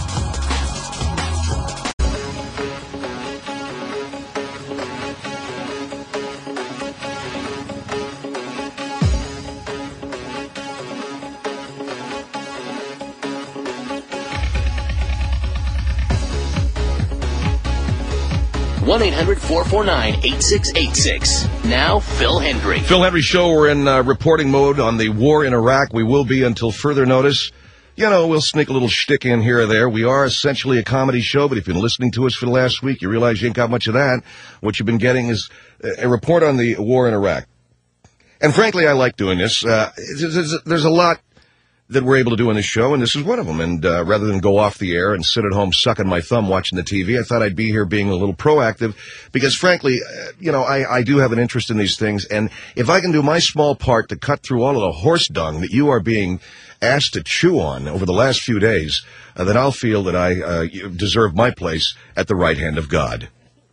one eight hundred four four nine eight six eight six. Now, Phil Hendrie. Phil Hendrie Show, we're in uh, reporting mode on the war in Iraq. We will be until further notice. You know, we'll sneak a little shtick in here or there. We are essentially a comedy show, but if you've been listening to us for the last week, you realize you ain't got much of that. What you've been getting is a report on the war in Iraq. And frankly, I like doing this. Uh, there's, there's a lot that we're able to do on this show, and this is one of them. And uh, rather than go off the air and sit at home sucking my thumb watching the T V, I thought I'd be here being a little proactive because, frankly, uh, you know, I, I do have an interest in these things. And if I can do my small part to cut through all of the horse dung that you are being asked to chew on over the last few days, uh, then I'll feel that I uh, deserve my place at the right hand of God.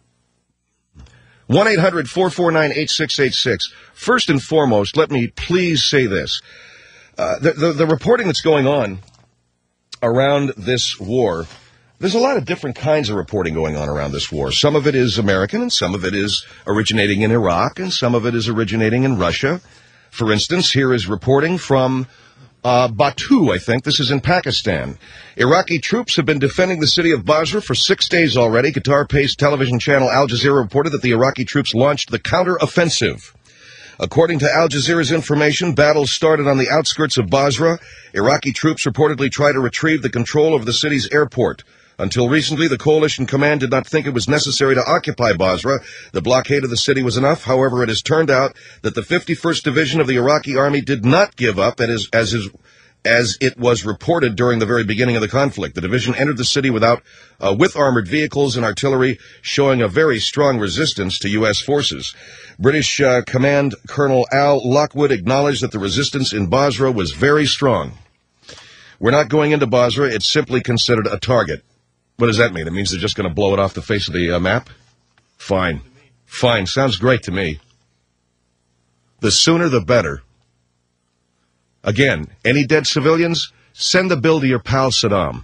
one eight hundred four four nine eight six eight six. First and foremost, let me please say this. Uh, the, the, the reporting that's going on around this war, there's a lot of different kinds of reporting going on around this war. Some of it is American, and some of it is originating in Iraq, and some of it is originating in Russia. For instance, here is reporting from uh, Batu, I think. This is in Pakistan. Iraqi troops have been defending the city of Basra for six days already. Qatar-based television channel Al Jazeera reported that the Iraqi troops launched the counter-offensive. According to Al Jazeera's information, battles started on the outskirts of Basra. Iraqi troops reportedly try to retrieve the control over the city's airport. Until recently, the coalition command did not think it was necessary to occupy Basra. The blockade of the city was enough. However, it has turned out that the fifty-first Division of the Iraqi Army did not give up, as, as, is, as it was reported during the very beginning of the conflict. The division entered the city without, uh, with armored vehicles and artillery, showing a very strong resistance to U S forces. British uh, Command Colonel Al Lockwood acknowledged that the resistance in Basra was very strong. We're not going into Basra. It's simply considered a target. What does that mean? It means they're just going to blow it off the face of the uh, map? Fine. Fine. Sounds great to me. The sooner the better. Again, any dead civilians? Send the bill to your pal Saddam.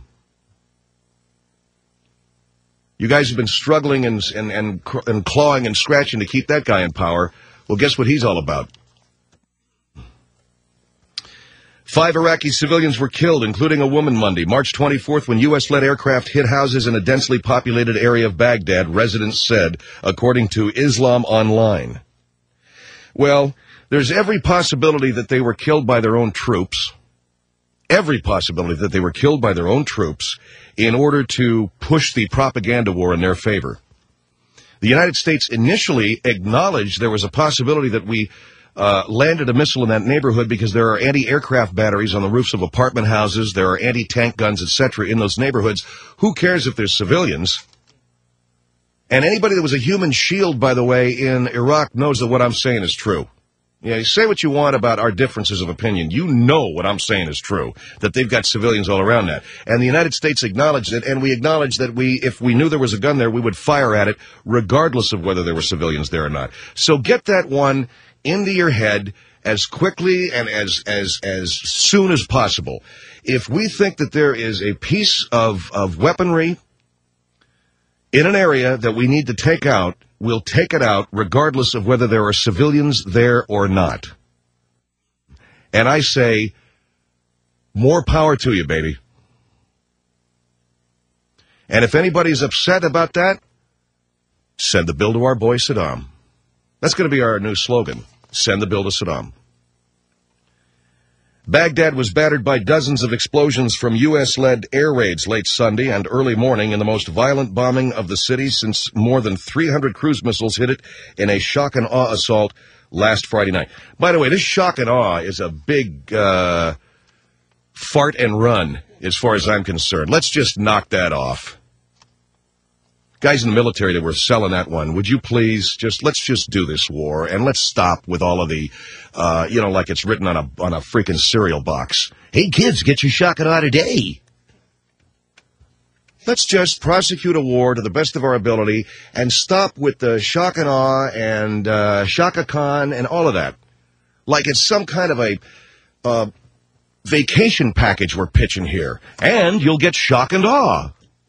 You guys have been struggling and, and, and, and clawing and scratching to keep that guy in power. Well, guess what he's all about? Five Iraqi civilians were killed, including a woman Monday, March twenty-fourth, when U S-led aircraft hit houses in a densely populated area of Baghdad, residents said, according to Islam Online. Well, there's every possibility that they were killed by their own troops, every possibility that they were killed by their own troops in order to push the propaganda war in their favor. The United States initially acknowledged there was a possibility that we Uh, landed a missile in that neighborhood because there are anti-aircraft batteries on the roofs of apartment houses, there are anti-tank guns, et cetera in those neighborhoods. Who cares if there's civilians? And anybody that was a human shield, by the way, in Iraq knows that what I'm saying is true. Yeah, you say what you want about our differences of opinion. You know what I'm saying is true, that they've got civilians all around that. And the United States acknowledged it, and we acknowledged that we, if we knew there was a gun there, we would fire at it, regardless of whether there were civilians there or not. So get that one into your head as quickly and as as as soon as possible. If we think that there is a piece of, of weaponry in an area that we need to take out, we'll take it out regardless of whether there are civilians there or not. And I say, more power to you, baby. And if anybody's upset about that, send the bill to our boy Saddam. That's going to be our new slogan. Send the bill to Saddam. Baghdad was battered by dozens of explosions from U S-led air raids late Sunday and early morning in the most violent bombing of the city since more than three hundred cruise missiles hit it in a shock and awe assault last Friday night. By the way, this shock and awe is a big uh, fart and run as far as I'm concerned. Let's just knock that off. Guys in the military that were selling that one, would you please just, let's just do this war, and let's stop with all of the, uh, you know, like it's written on a on a freaking cereal box. Hey, kids, get your shock and awe today. Let's just prosecute a war to the best of our ability and stop with the shock and awe and uh, Shaka Khan and all of that. Like it's some kind of a uh, vacation package we're pitching here. And you'll get shock and awe.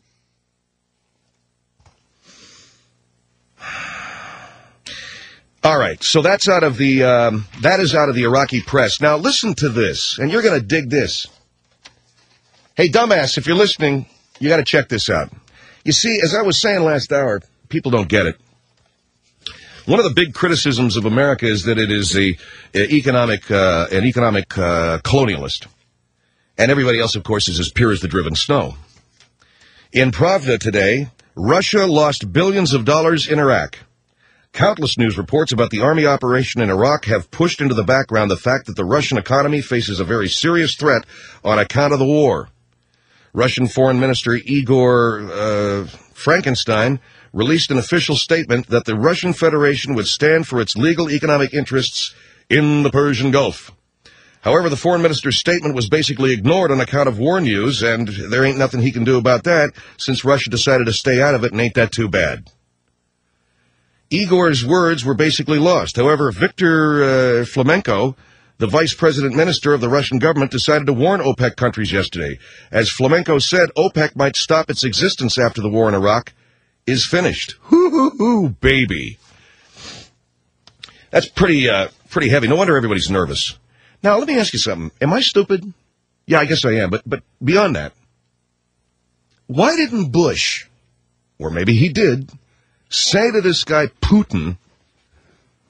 All right, so that's out of the um, that is out of the Iraqi press. Now listen to this, and you're going to dig this. Hey, dumbass, if you're listening, you got to check this out. You see, as I was saying last hour, people don't get it. One of the big criticisms of America is that it is a, a economic uh, an economic uh, colonialist, and everybody else, of course, is as pure as the driven snow. In Pravda today, Russia lost billions of dollars in Iraq. Countless news reports about the army operation in Iraq have pushed into the background the fact that the Russian economy faces a very serious threat on account of the war. Russian Foreign Minister Igor uh, Frankenstein released an official statement that the Russian Federation would stand for its legal economic interests in the Persian Gulf. However, the foreign minister's statement was basically ignored on account of war news, and there ain't nothing he can do about that since Russia decided to stay out of it, and ain't that too bad. Igor's words were basically lost. However, Viktor uh, Flamenco, the vice president minister of the Russian government, decided to warn OPEC countries yesterday. As Flamenco said, OPEC might stop its existence after the war in Iraq is finished. Hoo-hoo-hoo, baby. That's pretty, uh, pretty heavy. No wonder everybody's nervous. Now, let me ask you something. Am I stupid? Yeah, I guess I am, but, but beyond that, why didn't Bush, or maybe he did, say to this guy Putin,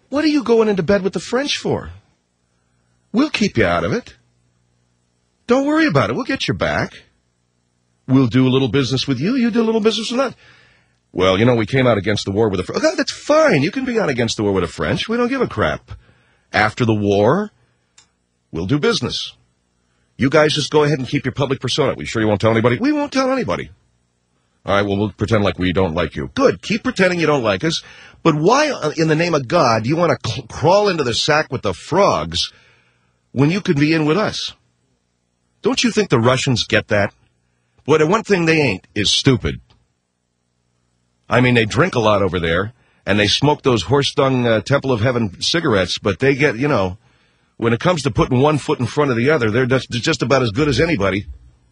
What are you going into bed with the French for? We'll keep you out of it. Don't worry about it. We'll get your back. We'll do a little business with you. You do a little business with us. Well, you know, we came out against the war with the French. Oh, that's fine. You can be out against the war with the French. We don't give a crap. After the war, we'll do business. You guys just go ahead and keep your public persona. We sure you won't tell anybody? We won't tell anybody. All right, well, we'll pretend like we don't like you. Good. Keep pretending you don't like us. But why, in the name of God, do you want to cl- crawl into the sack with the frogs when you could be in with us? Don't you think the Russians get that? Boy, the one thing they ain't is stupid. I mean, they drink a lot over there, and they smoke those horse-dung uh, Temple of Heaven cigarettes, but they get, you know, when it comes to putting one foot in front of the other, they're just, just about as good as anybody.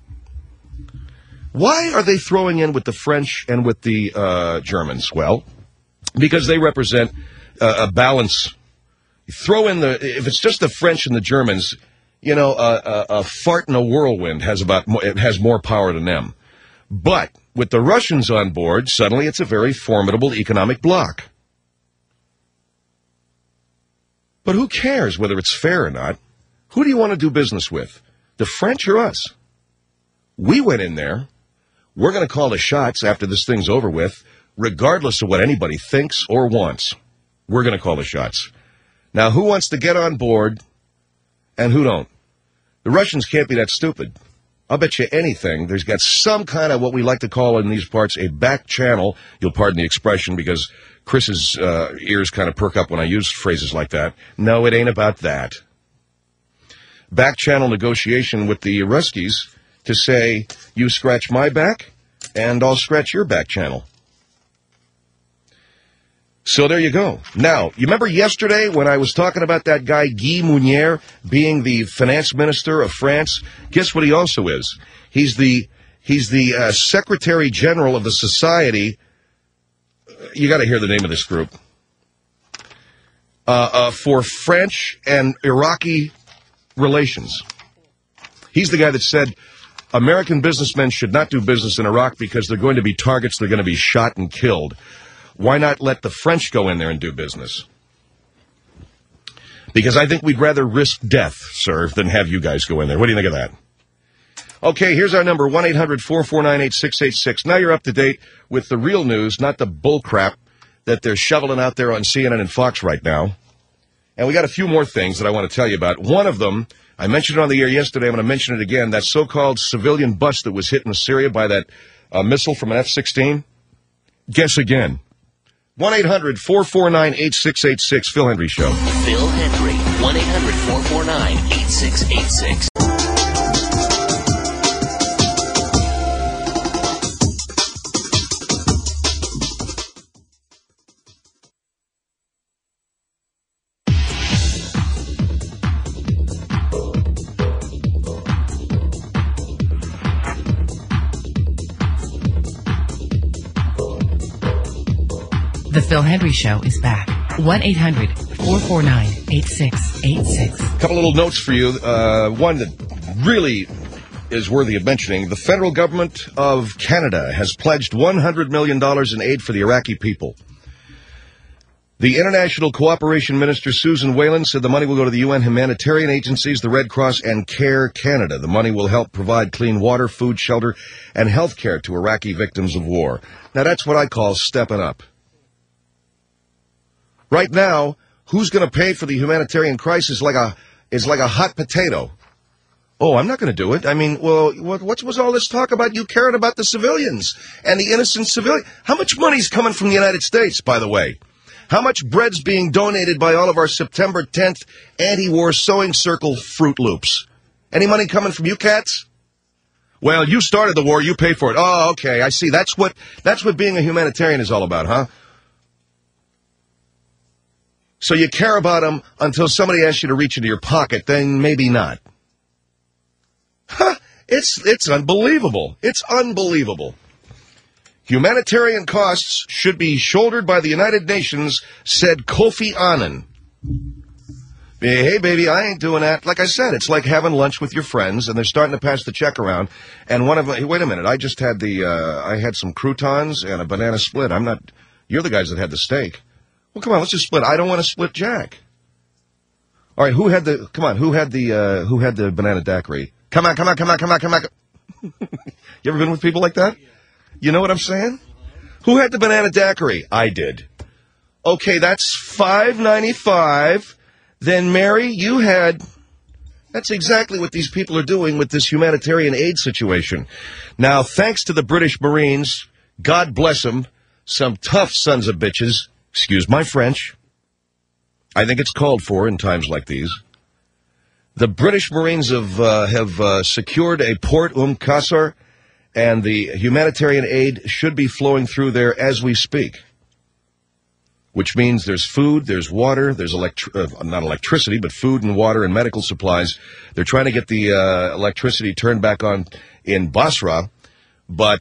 Why are they throwing in with the French and with the uh, Germans? Well, because they represent uh, a balance. You throw in the, if it's just the French and the Germans, you know, a, a, a fart in a whirlwind has about, it has more power than them. But with the Russians on board, suddenly it's a very formidable economic bloc. But who cares whether it's fair or not? Who do you want to do business with? The French or us? We went in there. We're going to call the shots after this thing's over with, regardless of what anybody thinks or wants. We're going to call the shots. Now, who wants to get on board and who don't? The Russians can't be that stupid. I'll bet you anything. There's got some kind of what we like to call in these parts a back channel. You'll pardon the expression because Chris's uh, ears kind of perk up when I use phrases like that. No, it ain't about that. Back channel negotiation with the Ruskies to say, you scratch my back, and I'll scratch your back channel. So there you go. Now, you remember yesterday when I was talking about that guy Guy Mounier being the finance minister of France? Guess what he also is? He's the he's the uh, secretary general of the society. You got to hear the name of this group. Uh, uh, for French and Iraqi relations. He's the guy that said American businessmen should not do business in Iraq because they're going to be targets, they're going to be shot and killed. Why not let the French go in there and do business? Because I think we'd rather risk death, sir, than have you guys go in there. What do you think of that? Okay, here's our number, one eight hundred four four nine eight six eight six. Now you're up to date with the real news, not the bull crap that they're shoveling out there on C N N and Fox right now. And we got a few more things that I want to tell you about. One of them, I mentioned it on the air yesterday, I'm going to mention it again, that so-called civilian bus that was hit in Syria by that uh, missile from an F sixteen. Guess again. one eight hundred four four nine eight six eight six, Phil Hendry Show. Phil Hendry, one eight hundred four four nine eight six eight six. The Phil Hendry Show is back. one eight hundred four four nine eight six eight six. A couple little notes for you. Uh, one that really is worthy of mentioning. The federal government of Canada has pledged one hundred million dollars in aid for the Iraqi people. The International Cooperation Minister, Susan Whalen, said the money will go to the U N humanitarian agencies, the Red Cross, and CARE Canada. The money will help provide clean water, food, shelter, and health care to Iraqi victims of war. Now, that's what I call stepping up. Right now, who's going to pay for the humanitarian crisis like a is like a hot potato? Oh, I'm not going to do it. I mean, well, what what was all this talk about you caring about the civilians and the innocent civilian? How much money's coming from the United States, by the way? How much bread's being donated by all of our September tenth anti-war sewing circle Fruit Loops? Any money coming from you cats? Well, you started the war, you pay for it. Oh, okay, I see. That's what that's what being a humanitarian is all about, huh? So you care about them until somebody asks you to reach into your pocket, then maybe not. Huh, it's, it's unbelievable. It's unbelievable. Humanitarian costs should be shouldered by the United Nations, said Kofi Annan. Hey, baby, I ain't doing that. Like I said, it's like having lunch with your friends, and they're starting to pass the check around. And one of them, hey, wait a minute, I just had the, uh, I had some croutons and a banana split. I'm not, you're the guys that had the steak. Well, come on, let's just split. I don't want to split Jack. All right, who had the, come on, who had the, uh, who had the banana daiquiri? Come on, come on, come on, come on, come on. You ever been with people like that? You know what I'm saying? Who had the banana daiquiri? I did. Okay, that's five ninety-five. Then, Mary, you had... That's exactly what these people are doing with this humanitarian aid situation. Now, thanks to the British Marines, God bless them, some tough sons of bitches, excuse my French, I think it's called for in times like these. The British Marines have, uh, have uh, secured a port, Umm Qasr, and the humanitarian aid should be flowing through there as we speak. Which means there's food, there's water, there's electri- uh, not electricity, but food and water and medical supplies. They're trying to get the uh, electricity turned back on in Basra, but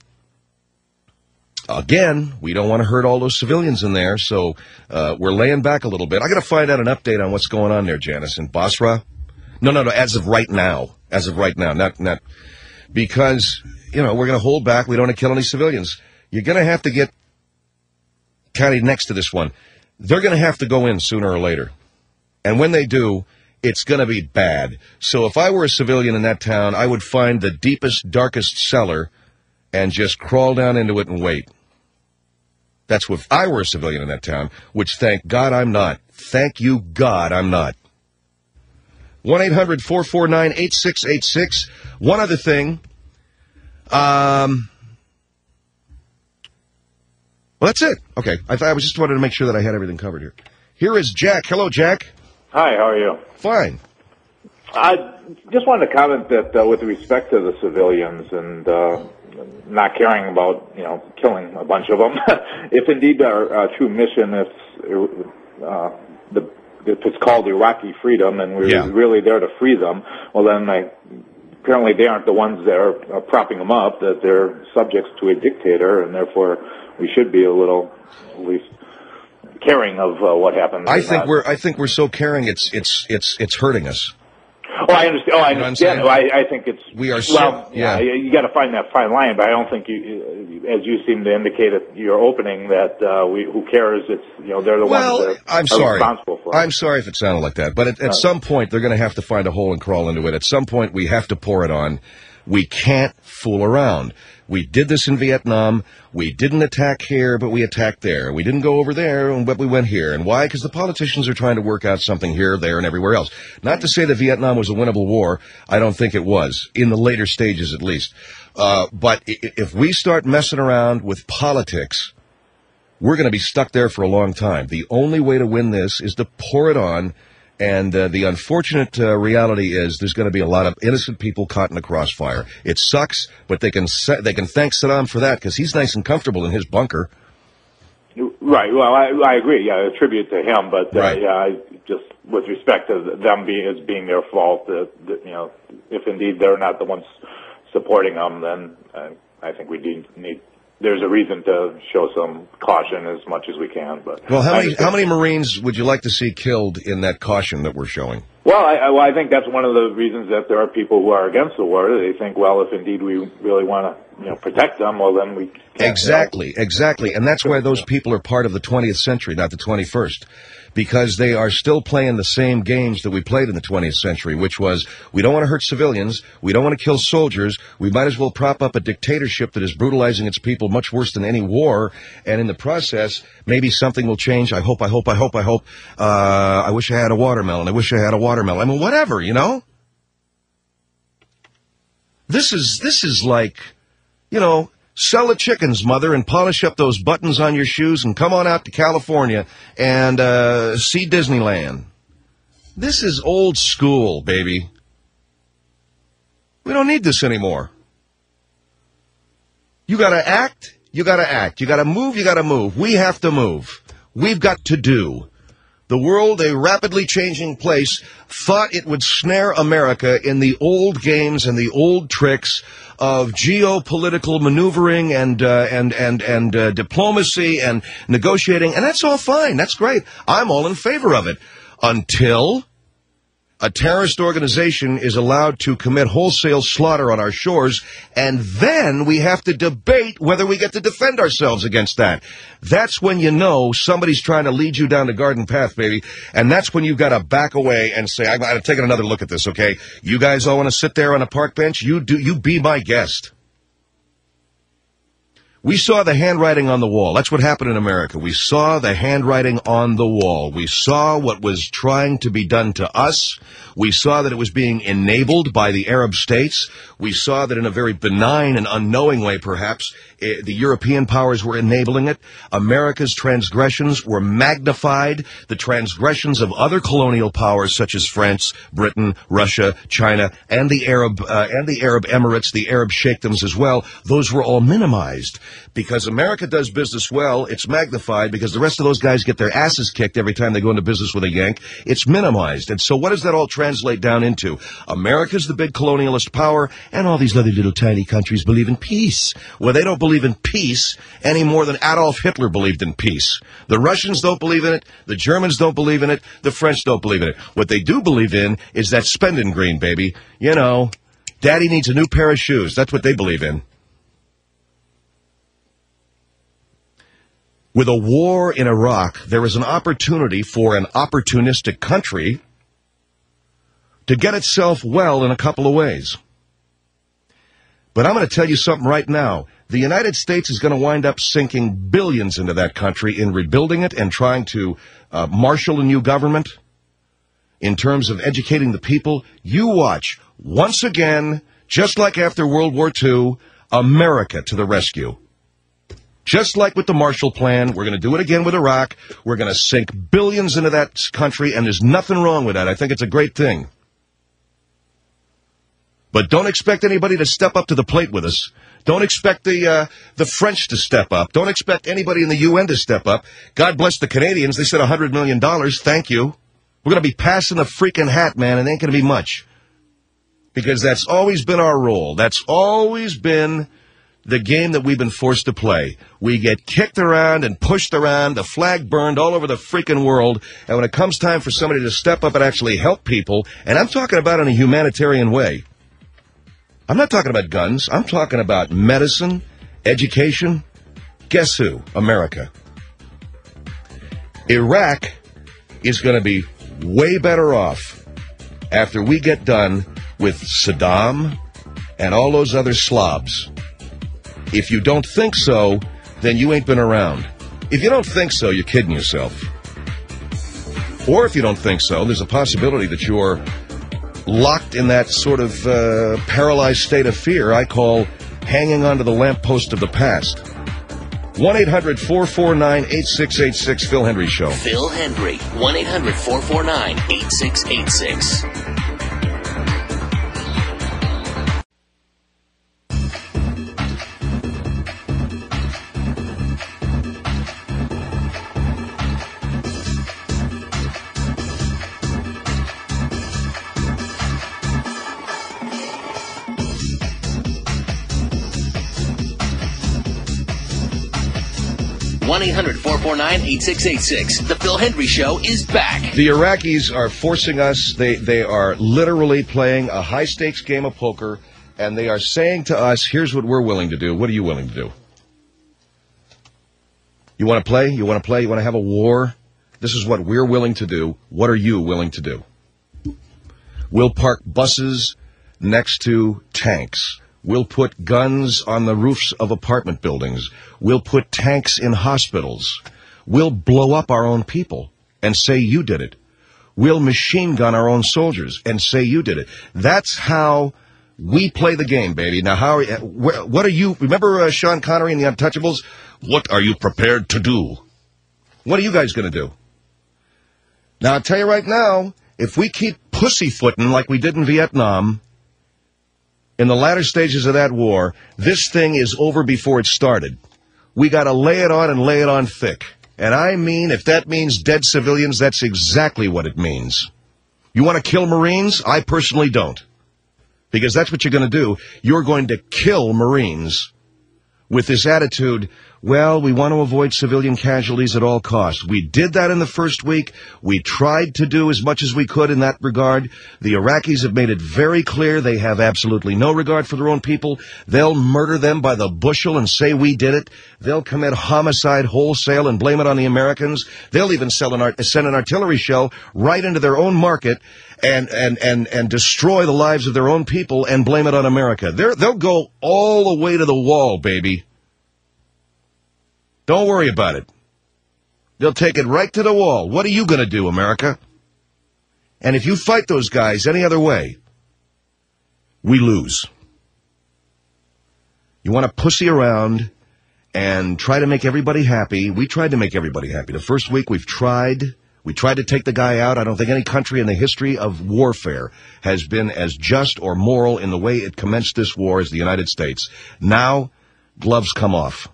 again, we don't want to hurt all those civilians in there, so uh, we're laying back a little bit. I got to find out an update on what's going on there, Janice, in Basra. No, no, no, as of right now. As of right now, not, not, because, you know, we're going to hold back. We don't want to kill any civilians. You're going to have to get county next to this one, they're going to have to go in sooner or later. And when they do, it's going to be bad. So if I were a civilian in that town, I would find the deepest, darkest cellar and just crawl down into it and wait. That's what if I were a civilian in that town, which thank God I'm not. Thank you, God, I'm not. one eight hundred four four nine eight six eight six. One other thing. Um... Well, that's it. Okay. I, th- I was just wanted to make sure that I had everything covered here. Here is Jack. Hello, Jack. Hi, how are you? Fine. I just wanted to comment that uh, with respect to the civilians and uh, not caring about, you know, killing a bunch of them, if indeed our uh, true mission is uh, the, if it's called Iraqi freedom and we're yeah. really there to free them, well, then I, apparently they aren't the ones that are uh, propping them up, that they're subjects to a dictator, and therefore we should be a little, at least, caring of uh, what happens. I think not. we're. I think we're so caring. It's it's it's it's hurting us. Oh, I understand. Oh, I understand. You know I, I think it's. We are. Well, so, yeah. yeah. You got to find that fine line, but I don't think you, as you seem to indicate at your opening, that uh, we who cares? It's you know they're the well, ones that I'm are sorry. responsible for it. I'm sorry if it sounded like that, but at, at some point they're going to have to find a hole and crawl into it. At some point we have to pour it on. We can't fool around. We did this in Vietnam. We didn't attack here, but we attacked there. We didn't go over there, but we went here. And why? Because the politicians are trying to work out something here, there, and everywhere else. Not to say that Vietnam was a winnable war. I don't think it was, in the later stages at least. Uh, but if we start messing around with politics, we're going to be stuck there for a long time. The only way to win this is to pour it on. And uh, the unfortunate uh, reality is there's going to be a lot of innocent people caught in the crossfire. It sucks, but they can sa- they can thank Saddam for that because he's nice and comfortable in his bunker. Right. Well, I, I agree. Yeah, I attribute to him, but uh, right. yeah, I just with respect to them being as being their fault, that, that you know, if indeed they're not the ones supporting them, then uh, I think we need need. There's a reason to show some caution as much as we can. But well, how many how many Marines would you like to see killed in that caution that we're showing? Well, I, I, well, I think that's one of the reasons that there are people who are against the war. They think, well, if indeed we really want to, you know, protect them, well, then we can't. Exactly, you know. exactly, and that's why those people are part of the twentieth century, not the twenty-first. Because they are still playing the same games that we played in the twentieth century, which was, we don't want to hurt civilians, we don't want to kill soldiers, we might as well prop up a dictatorship that is brutalizing its people much worse than any war, and in the process, maybe something will change. I hope, I hope, I hope, I hope. Uh, I wish I had a watermelon, I wish I had a watermelon. I mean, whatever, you know? This is, this is like, you know, sell the chickens, mother, and polish up those buttons on your shoes and come on out to California and uh, see Disneyland. This is old school, baby. We don't need this anymore. You gotta act, you gotta act. You gotta move, you gotta move. We have to move. We've got to do. The world, a rapidly changing place, thought it would snare America in the old games and the old tricks of geopolitical maneuvering and uh, and and and uh, diplomacy and negotiating, and that's all fine. That's great. I'm all in favor of it until a terrorist organization is allowed to commit wholesale slaughter on our shores, and then we have to debate whether we get to defend ourselves against that. That's when you know somebody's trying to lead you down the garden path, baby, and that's when you've got to back away and say, I've got to take another look at this, okay? You guys all want to sit there on a park bench? You do. You be my guest. We saw the handwriting on the wall. That's what happened in America. We saw the handwriting on the wall. We saw what was trying to be done to us. We saw that it was being enabled by the Arab states. We saw that in a very benign and unknowing way, perhaps, eh, the European powers were enabling it. America's transgressions were magnified. The transgressions of other colonial powers such as France, Britain, Russia, China, and the Arab uh, and the Arab Emirates, the Arab sheikdoms as well, those were all minimized. Because America does business well, it's magnified. Because the rest of those guys get their asses kicked every time they go into business with a Yank, it's minimized. And so what does that all translate down into? America's the big colonialist power, and all these other little tiny countries believe in peace. Well, they don't believe in peace any more than Adolf Hitler believed in peace. The Russians don't believe in it. The Germans don't believe in it. The French don't believe in it. What they do believe in is that spending green, baby. You know, Daddy needs a new pair of shoes. That's what they believe in. With a war in Iraq, there is an opportunity for an opportunistic country to get itself well in a couple of ways. But I'm going to tell you something right now. The United States is going to wind up sinking billions into that country in rebuilding it and trying to uh, marshal a new government in terms of educating the people. You watch. Once again, just like after World War Two, America to the rescue. Just like with the Marshall Plan, we're going to do it again with Iraq. We're going to sink billions into that country, and there's nothing wrong with that. I think it's a great thing. But don't expect anybody to step up to the plate with us. Don't expect the uh, the French to step up. Don't expect anybody in the U N to step up. God bless the Canadians. They said one hundred million dollars. Thank you. We're going to be passing the freaking hat, man, and it ain't going to be much. Because that's always been our role. That's always been the game that we've been forced to play. We get kicked around and pushed around, the flag burned all over the freaking world, and when it comes time for somebody to step up and actually help people, and I'm talking about in a humanitarian way. I'm not talking about guns. I'm talking about medicine, education. Guess who? America. Iraq is going to be way better off after we get done with Saddam and all those other slobs. If you don't think so, then you ain't been around. If you don't think so, you're kidding yourself. Or if you don't think so, there's a possibility that you're locked in that sort of uh, paralyzed state of fear I call hanging onto the lamppost of the past. one eight hundred four four nine eight six eight six, Phil Hendry Show. Phil Hendry, one eight hundred four four nine eight six eight six. one eight hundred four four nine eight six eight six. The Phil Hendry Show is back. The Iraqis are forcing us. They, they are literally playing a high-stakes game of poker, and they are saying to us, here's what we're willing to do. What are you willing to do? You want to play? You want to play? You want to have a war? This is what we're willing to do. What are you willing to do? We'll park buses next to tanks. We'll put guns on the roofs of apartment buildings. We'll put tanks in hospitals. We'll blow up our own people and say you did it. We'll machine gun our own soldiers and say you did it. That's how we play the game, baby. Now, how? What are you? Remember uh, Sean Connery in The Untouchables? What are you prepared to do? What are you guys going to do? Now, I'll tell you right now, if we keep pussyfooting like we did in Vietnam, in the latter stages of that war, this thing is over before it started. We got to lay it on and lay it on thick. And I mean, if that means dead civilians, that's exactly what it means. You want to kill Marines? I personally don't. Because that's what you're going to do. You're going to kill Marines with this attitude, well, we want to avoid civilian casualties at all costs. We did that in the first week. We tried to do as much as we could in that regard. The Iraqis have made it very clear they have absolutely no regard for their own people. They'll murder them by the bushel and say we did it. They'll commit homicide wholesale and blame it on the Americans. They'll even sell an art- send an artillery shell right into their own market and, and, and, and destroy the lives of their own people and blame it on America. They're, they'll go all the way to the wall, baby. Don't worry about it. They'll take it right to the wall. What are you going to do, America? And if you fight those guys any other way, we lose. You want to pussy around and try to make everybody happy. We tried to make everybody happy. The first week we've tried. We tried to take the guy out. I don't think any country in the history of warfare has been as just or moral in the way it commenced this war as the United States. Now, gloves come off.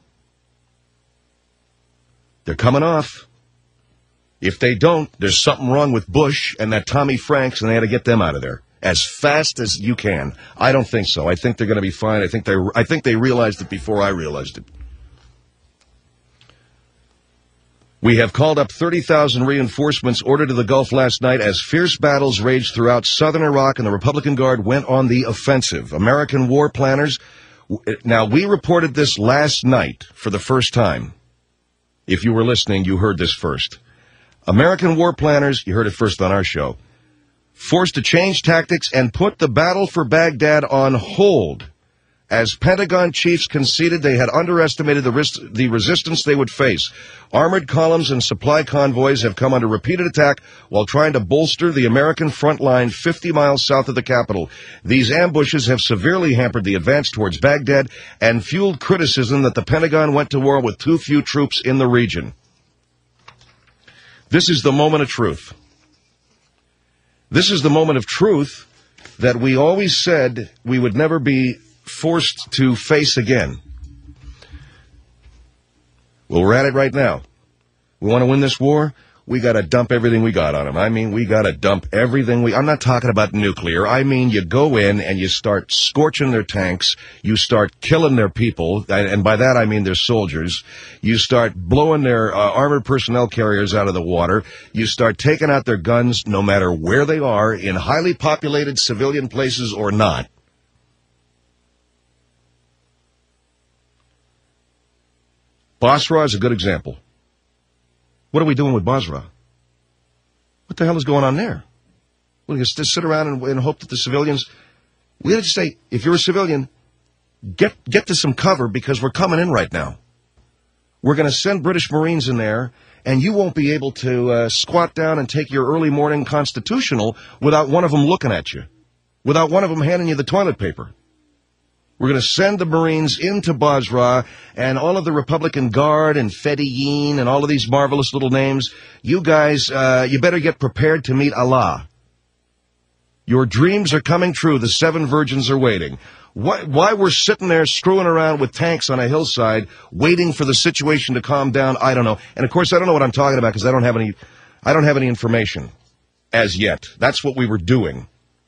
They're coming off. If they don't, there's something wrong with Bush and that Tommy Franks, and they had to get them out of there as fast as you can. I don't think so. I think they're going to be fine. I think they I think they realized it before I realized it. We have called up thirty thousand reinforcements ordered to the Gulf last night as fierce battles raged throughout southern Iraq and the Republican Guard went on the offensive. American war planners. Now, we reported this last night for the first time. If you were listening, you heard this first. American war planners, you heard it first on our show, forced to change tactics and put the battle for Baghdad on hold as Pentagon chiefs conceded they had underestimated the, risk, the resistance they would face. Armored columns and supply convoys have come under repeated attack while trying to bolster the American front line fifty miles south of the capital. These ambushes have severely hampered the advance towards Baghdad and fueled criticism that the Pentagon went to war with too few troops in the region. This is the moment of truth. This is the moment of truth that we always said we would never be forced to face again. Well, we're at it right now. We want to win this war? We got to dump everything we got on them. I mean, we got to dump everything we... I'm not talking about nuclear. I mean, you go in and you start scorching their tanks. You start killing their people. And by that, I mean their soldiers. You start blowing their uh, armored personnel carriers out of the water. You start taking out their guns no matter where they are, in highly populated civilian places or not. Basra is a good example. What are we doing with Basra? What the hell is going on there? We're going to just sit around and, and hope that the civilians... We have to say, if you're a civilian, get get to some cover because we're coming in right now. We're going to send British Marines in there, and you won't be able to uh, squat down and take your early morning constitutional without one of them looking at you, without one of them handing you the toilet paper. We're going to send the Marines into Basra, and all of the Republican Guard and Fedayeen and all of these marvelous little names. You guys, uh, you better get prepared to meet Allah. Your dreams are coming true. The seven virgins are waiting. Why, why we're sitting there screwing around with tanks on a hillside, waiting for the situation to calm down, I don't know. And of course, I don't know what I'm talking about because I don't have any, I don't have any information as yet. That's what we were doing.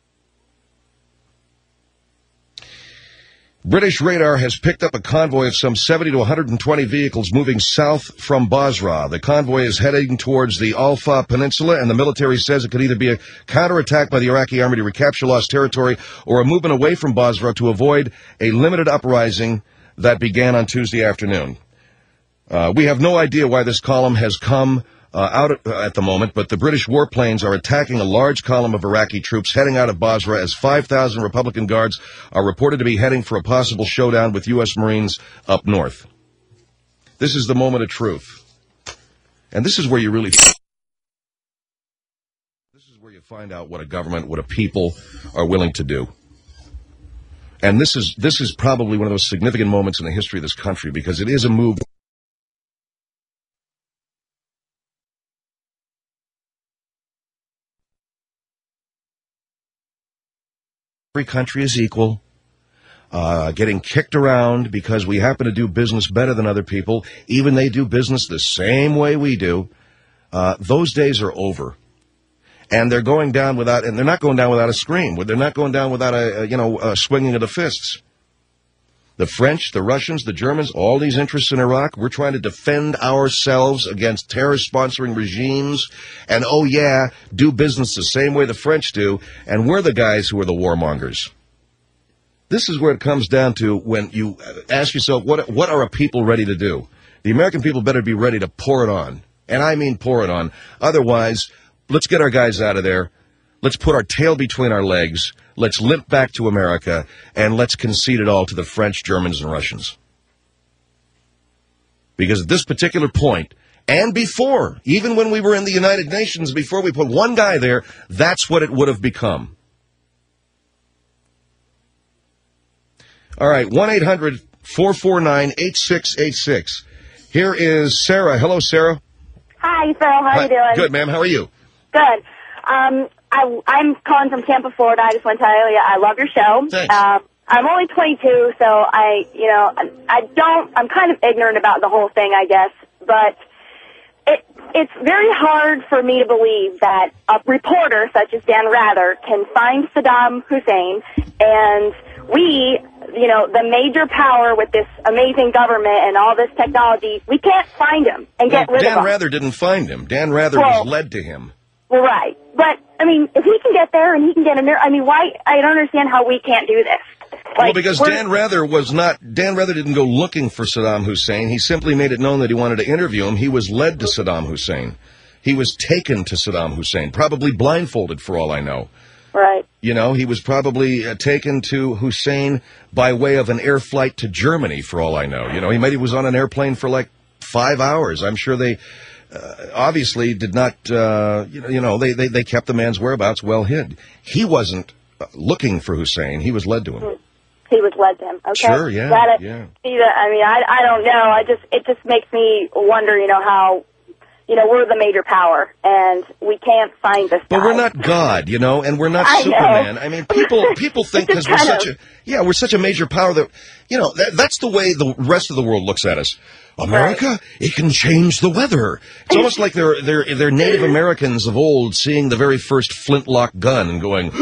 British radar has picked up a convoy of some seventy to one hundred twenty vehicles moving south from Basra. The convoy is heading towards the Al-Fa Peninsula, and the military says it could either be a counterattack by the Iraqi army to recapture lost territory or a movement away from Basra to avoid a limited uprising that began on Tuesday afternoon. Uh, we have no idea why this column has come Uh, out at, uh, at the moment, but the British warplanes are attacking a large column of Iraqi troops heading out of Basra as five thousand Republican Guards are reported to be heading for a possible showdown with U S Marines up north. This is the moment of truth. And this is where you really... This is where you find out what a government, what a people are willing to do. And this is, this is probably one of those significant moments in the history of this country because it is a move... Every country is equal, uh, getting kicked around because we happen to do business better than other people, even they do business the same way we do. Uh, those days are over. And they're going down without, and they're not going down without a scream. They're not going down without a, a you know, a swinging of the fists. The French, the Russians, the Germans, all these interests in Iraq, we're trying to defend ourselves against terrorist-sponsoring regimes and, oh yeah, do business the same way the French do, and we're the guys who are the warmongers. This is where it comes down to when you ask yourself, what, what are a people ready to do? The American people better be ready to pour it on, and I mean pour it on. Otherwise, let's get our guys out of there. Let's put our tail between our legs. Let's limp back to America, and let's concede it all to the French, Germans, and Russians. Because at this particular point, and before, even when we were in the United Nations, before we put one guy there, that's what it would have become. All right, one eight hundred four four nine eight six eight six. Here is Sarah. Hello, Sarah. Hi, Phil. How are you doing? Good, ma'am. How are you? Good. Um, I, I'm calling from Tampa, Florida. I just want to tell you I love your show. Thanks. Um, I'm only twenty-two, so I, you know, I don't, I'm kind of ignorant about the whole thing, I guess, but it, it's very hard for me to believe that a reporter such as Dan Rather can find Saddam Hussein, and we, you know, the major power with this amazing government and all this technology, we can't find him and get well, rid Dan of him. Dan Rather didn't find him. Dan Rather well, was led to him. Well, right. But, I mean, if he can get there and he can get in there, I mean, why, I don't understand how we can't do this. Like, well, because Dan Rather was not, Dan Rather didn't go looking for Saddam Hussein. He simply made it known that he wanted to interview him. He was led to Saddam Hussein. He was taken to Saddam Hussein, probably blindfolded for all I know. Right. You know, he was probably uh, taken to Hussein by way of an air flight to Germany, for all I know. You know, he maybe was on an airplane for like five hours. I'm sure they uh, obviously did not, uh, you know, you know they, they, they kept the man's whereabouts well hid. He wasn't uh, looking for Hussein. He was led to him. He was led to him. Okay. Sure, yeah, That, yeah. I mean, I, I don't know. I just, it just makes me wonder, you know, how, you know, we're the major power, and we can't find this But guy. we're not God, you know, and we're not I Superman. know. I mean, people people think because we're such a yeah, we're such a major power that, you know, that, that's the way the rest of the world looks at us. America, right. It can change the weather. It's almost like they're they're they're Native Americans of old seeing the very first flintlock gun and going,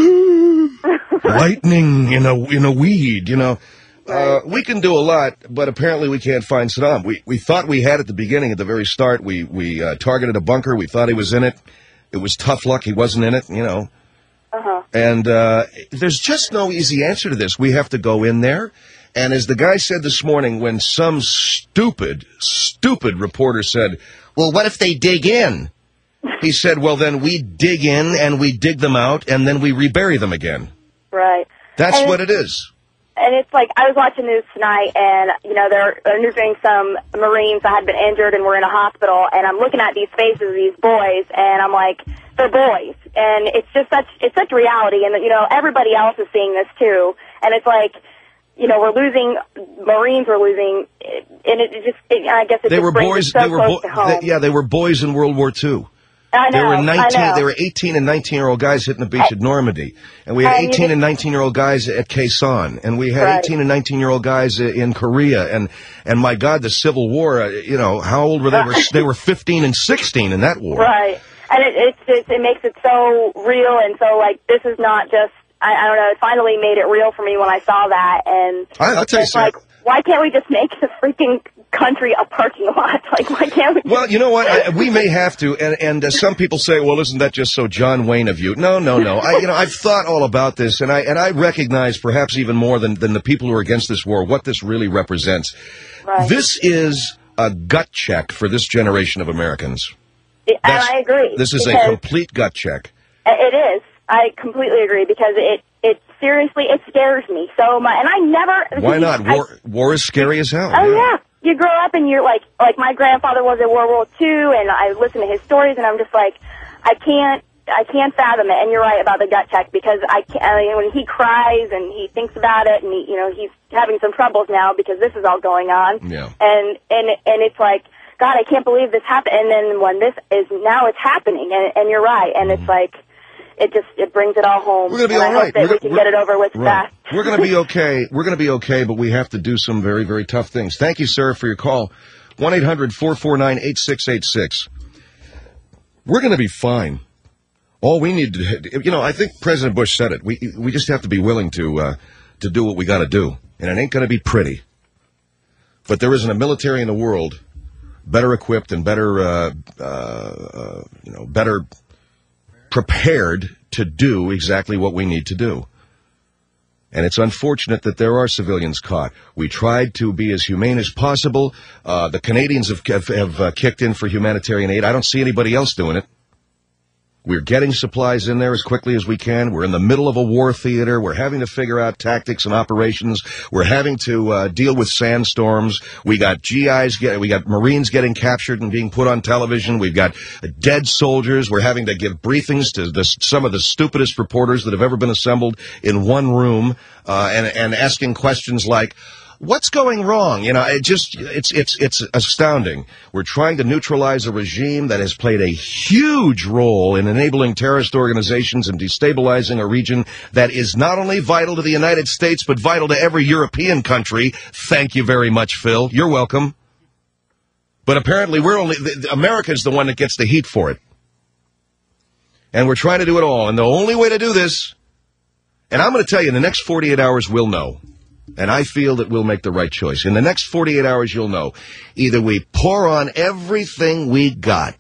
lightning in a in a weed, you know. Uh, we can do a lot, but apparently we can't find Saddam. We we thought we had at the beginning, at the very start. We we uh, targeted a bunker. We thought he was in it. It was tough luck. He wasn't in it, you know. Uh-huh. And uh, there's just no easy answer to this. We have to go in there. And as the guy said this morning, when some stupid, stupid reporter said, well, what if they dig in? He said, well, then we dig in and we dig them out and then we rebury them again. Right. That's and what it is. And it's like, I was watching news tonight, and, you know, they're interviewing some Marines that had been injured and were in a hospital, and I'm looking at these faces of these boys, and I'm like, they're boys. And it's just such, it's such reality, and, you know, everybody else is seeing this too. And it's like, you know, we're losing, Marines were losing, and it just, it, I guess it they just were brings boys, it so they were close bo- to home. They, yeah, they were boys in World War Two. I know, there were nineteen, I know. there were eighteen and nineteen-year-old guys hitting the beach at Normandy, and we had And you eighteen just- and nineteen-year-old guys at Khe Sanh, and we had Right. eighteen and nineteen-year-old guys in Korea, and and my God, the Civil War. Uh, you know, how old were they? Were they were fifteen and sixteen in that war. Right. And it, it's just, it makes it so real, and so, like, this is not just, I, I don't know, it finally made it real for me when I saw that, and I, I'll tell you it's like, something. why can't we just make the freaking country a parking lot? Like, why can't we? Well, you know what? I, we may have to, and and uh, some people say, "Well, isn't that just so John Wayne of you?" No, no, no. I, you know, I've thought all about this, and I and I recognize, perhaps even more than than the people who are against this war, what this really represents. Right. This is a gut check for this generation of Americans. And That's- I agree. This is a because complete gut check. It is. I completely agree, because it, it seriously, it scares me so much. And I never... Why not? I- War war is scary as hell. Oh, yeah. You grow up and you're like, like my grandfather was in World War Two, and I listen to his stories, and I'm just like, I can't, I can't fathom it. And you're right about the gut check, because I can't, I mean, when he cries and he thinks about it, and he, you know, he's having some troubles now because this is all going on. Yeah. And, and, and it's like, God, I can't believe this happened. And then when this is, now it's happening, and, and you're right. And Mm-hmm. it's like, it just, it brings it all home. We're gonna be and all I right. hope that We're we gonna- can get it over with Right. fast. We're going to be okay. We're going to be okay, but we have to do some very, very tough things. Thank you, sir, for your call. one eight hundred four four nine eight six eight six. We're going to be fine. All we need to, you know, I think President Bush said it. We we just have to be willing to uh, to do what we got to do, and it ain't going to be pretty. But there isn't a military in the world better equipped and better, uh, uh, uh, you know, better prepared to do exactly what we need to do. And it's unfortunate that there are civilians caught. We tried to be as humane as possible. Uh, the Canadians have, have, have uh, kicked in for humanitarian aid. I don't see anybody else doing it. We're getting supplies in there as quickly as we can. We're in the middle of a war theater. We're having to figure out tactics and operations. We're having to uh, deal with sandstorms. We got G Is, get, we got Marines getting captured and being put on television. We've got dead soldiers. We're having to give briefings to the, some of the stupidest reporters that have ever been assembled in one room, uh, and, and asking questions like, what's going wrong? You know, it just, it's, it's, it's astounding. We're trying to neutralize a regime that has played a huge role in enabling terrorist organizations and destabilizing a region that is not only vital to the United States, but vital to every European country. Thank you very much, Phil. You're welcome. But apparently we're only, the, America's the one that gets the heat for it. And we're trying to do it all. And the only way to do this, and I'm going to tell you, in the next forty-eight hours, we'll know. And I feel that we'll make the right choice. In the next forty-eight hours, you'll know. Either we pour on everything we got.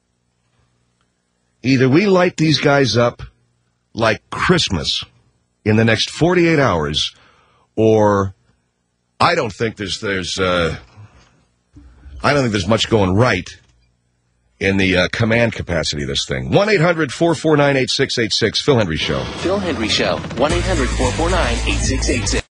Either we light these guys up like Christmas in the next forty-eight hours, or I don't think there's, there's, uh, I don't think there's much going right in the uh, command capacity of this thing. one eight hundred four four nine eight six eight six, Phil Hendry Show. Phil Hendry Show, one eight hundred four four nine eight six eight six.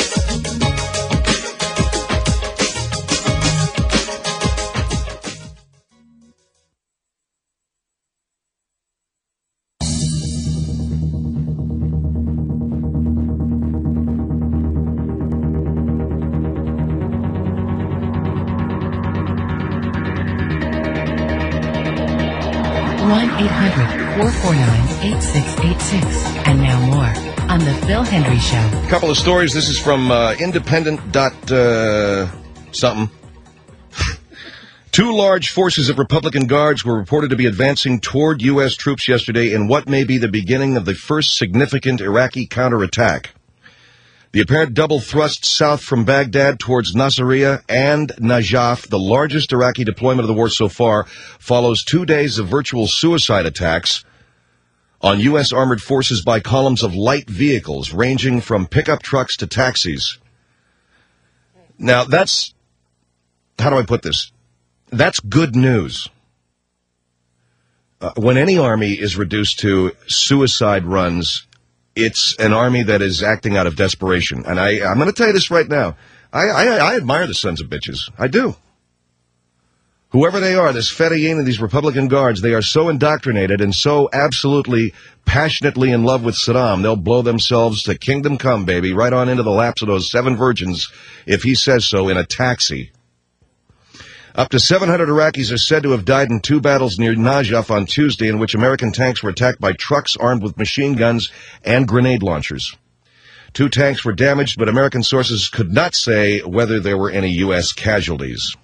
one eight hundred four four nine eight six eight six. And now more on The Phil Hendry Show. A couple of stories. This is from uh, independent dot uh, something. Two large forces of Republican Guards were reported to be advancing toward U S troops yesterday in what may be the beginning of the first significant Iraqi counterattack. The apparent double thrust south from Baghdad towards Nasiriyah and Najaf, the largest Iraqi deployment of the war so far, follows two days of virtual suicide attacks on U S armored forces by columns of light vehicles ranging from pickup trucks to taxis. Now, that's, how do I put this? That's good news. Uh, when any army is reduced to suicide runs, it's an army that is acting out of desperation. And I, I'm going to tell you this right now. I, I, I admire the sons of bitches. I do. Whoever they are, this Fedayeen and these Republican Guards, they are so indoctrinated and so absolutely passionately in love with Saddam, they'll blow themselves to kingdom come, baby, right on into the laps of those seven virgins, if he says so, in a taxi. Up to seven hundred Iraqis are said to have died in two battles near Najaf on Tuesday, in which American tanks were attacked by trucks armed with machine guns and grenade launchers. Two tanks were damaged, but American sources could not say whether there were any U S casualties.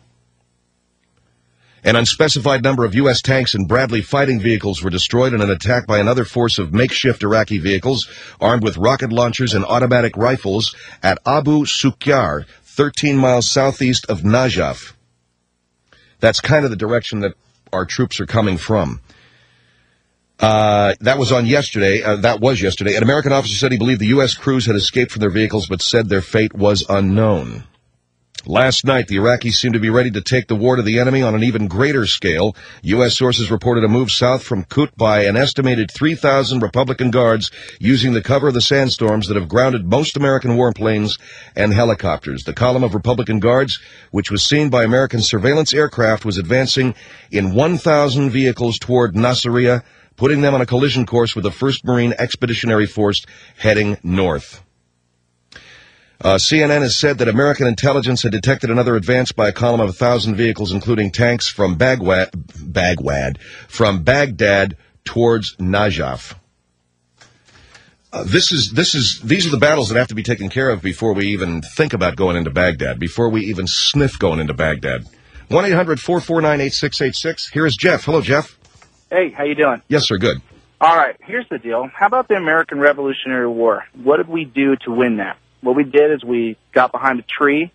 An unspecified number of U S tanks and Bradley fighting vehicles were destroyed in an attack by another force of makeshift Iraqi vehicles armed with rocket launchers and automatic rifles at Abu Sukyar, thirteen miles southeast of Najaf. That's kind of the direction that our troops are coming from. Uh, that was on yesterday. Uh, that was yesterday. An American officer said he believed the U S crews had escaped from their vehicles, but said their fate was unknown. Last night, the Iraqis seemed to be ready to take the war to the enemy on an even greater scale. U S sources reported a move south from Kut by an estimated three thousand Republican Guards using the cover of the sandstorms that have grounded most American warplanes and helicopters. The column of Republican Guards, which was seen by American surveillance aircraft, was advancing in one thousand vehicles toward Nasiriyah, putting them on a collision course with the first Marine Expeditionary Force heading north. Uh, C N N has said that American intelligence had detected another advance by a column of a thousand vehicles, including tanks from Bagwad, Bagwad, from Baghdad towards Najaf. Uh, this is, this is, these are the battles that have to be taken care of before we even think about going into Baghdad, before we even sniff going into Baghdad. one eight hundred four four nine eight six eight six. Here is Jeff. Hello, Jeff. Hey, how you doing? Yes, sir. Good. All right, here's the deal. How about the American Revolutionary War? What did we do to win that? What we did is we got behind a tree,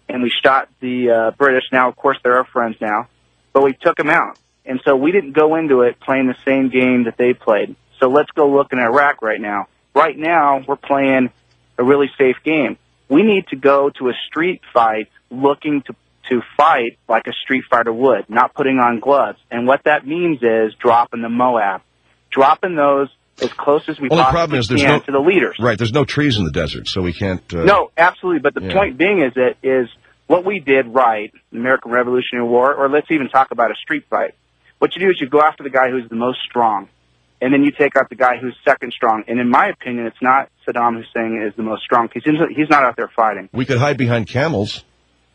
and we shot the uh, British. Now, of course, they're our friends now, but we took them out. And so we didn't go into it playing the same game that they played. So let's go look in Iraq right now. Right now, we're playing a really safe game. We need to go to a street fight looking to, to fight like a street fighter would, not putting on gloves. And what that means is dropping the Moab, dropping those as close as we Only possibly problem is there's can no, to the leaders. Right, there's no trees in the desert, so we can't... Uh, no, absolutely. But the yeah. point being is that is what we did right, the American Revolutionary War, or let's even talk about a street fight. What you do is you go after the guy who's the most strong, and then you take out the guy who's second strong. And in my opinion, it's not Saddam Hussein is the most strong, because he's not out there fighting. We could hide behind camels.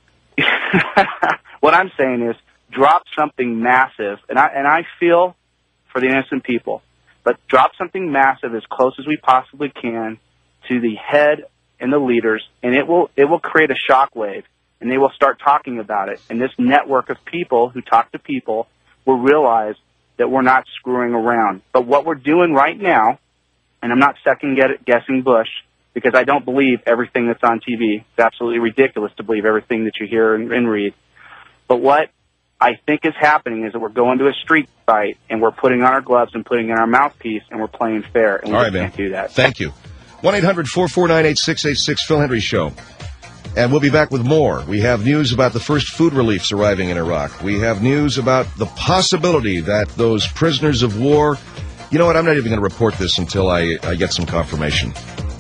What I'm saying is drop something massive, and I, and I feel for the innocent people, but drop something massive as close as we possibly can to the head and the leaders, and it will it will create a shockwave, and they will start talking about it. And this network of people who talk to people will realize that we're not screwing around. But what we're doing right now, and I'm not second-guessing Bush, because I don't believe everything that's on T V. It's absolutely ridiculous to believe everything that you hear and, and read. But what I think is happening is that we're going to a street fight, and we're putting on our gloves and putting in our mouthpiece, and we're playing fair, and we All right, just man. can't do that. Thank you. one eight hundred four four nine eight six eight six, Phil Hendry Show. And we'll be back with more. We have news about the first food reliefs arriving in Iraq. We have news about the possibility that those prisoners of war... You know what? I'm not even going to report this until I, I get some confirmation.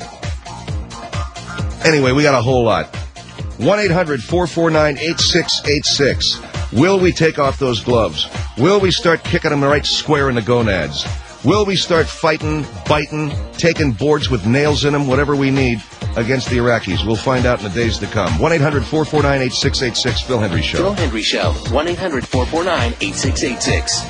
Anyway, we got a whole lot. one eight hundred four four nine eight six eight six. Will we take off those gloves? Will we start kicking them right square in the gonads? Will we start fighting, biting, taking boards with nails in them, whatever we need, against the Iraqis? We'll find out in the days to come. one eight hundred four four nine eight six eight six, Phil Hendry Show. Phil Hendry Show, one eight hundred four four nine eight six eight six.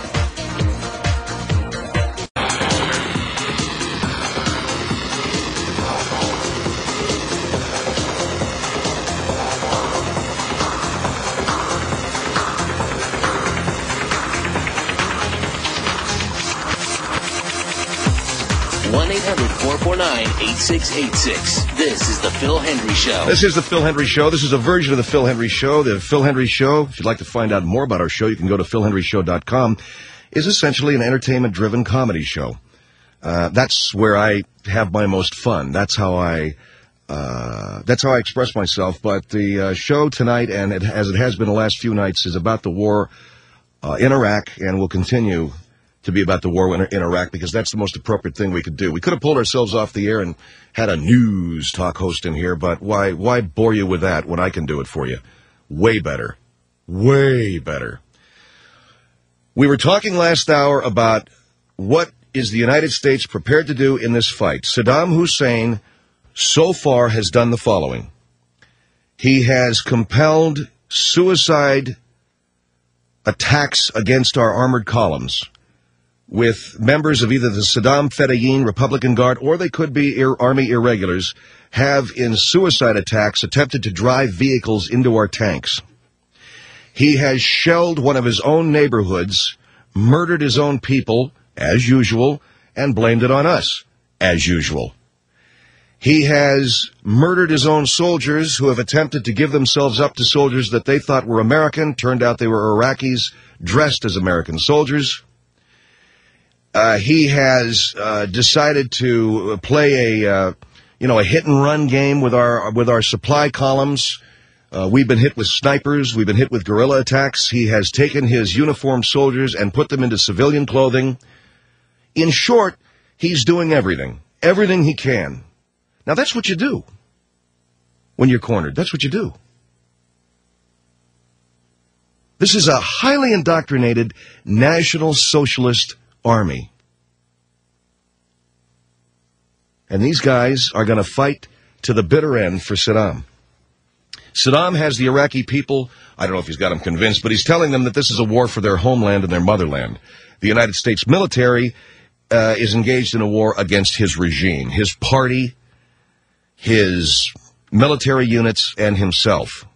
one eight hundred four four nine eight six eight six. This is the Phil Hendry Show. This is the Phil Hendry Show. This is a version of the Phil Hendry Show. The Phil Hendry Show, if you'd like to find out more about our show, you can go to phil hendry show dot com, is essentially an entertainment-driven comedy show. Uh, that's where I have my most fun. That's how I... Uh, that's how I express myself. But the uh, show tonight, and it, as it has been the last few nights, is about the war uh, in Iraq, and will continue to be about the war in, in Iraq, because that's the most appropriate thing we could do. We could have pulled ourselves off the air and had a news talk host in here, but why why bore you with that when I can do it for you? Way better. Way better. We were talking last hour about what is the United States prepared to do in this fight. Saddam Hussein so far has done the following. He has compelled suicide attacks against our armored columns with members of either the Saddam Fedayeen Republican Guard, or they could be ir- Army irregulars, have in suicide attacks attempted to drive vehicles into our tanks. He has shelled one of his own neighborhoods, murdered his own people, as usual, and blamed it on us, as usual. He has murdered his own soldiers who have attempted to give themselves up to soldiers that they thought were American. Turned out they were Iraqis dressed as American soldiers. Uh, he has uh, decided to play a, uh, you know, a hit-and-run game with our with our supply columns. Uh, we've been hit with snipers. We've been hit with guerrilla attacks. He has taken his uniformed soldiers and put them into civilian clothing. In short, he's doing everything, everything he can. Now, that's what you do when you're cornered. That's what you do. This is a highly indoctrinated National Socialist army. And these guys are going to fight to the bitter end for Saddam. Saddam has the Iraqi people, I don't know if he's got them convinced, but he's telling them that this is a war for their homeland and their motherland. The United States military uh, is engaged in a war against his regime, his party, his military units, and himself.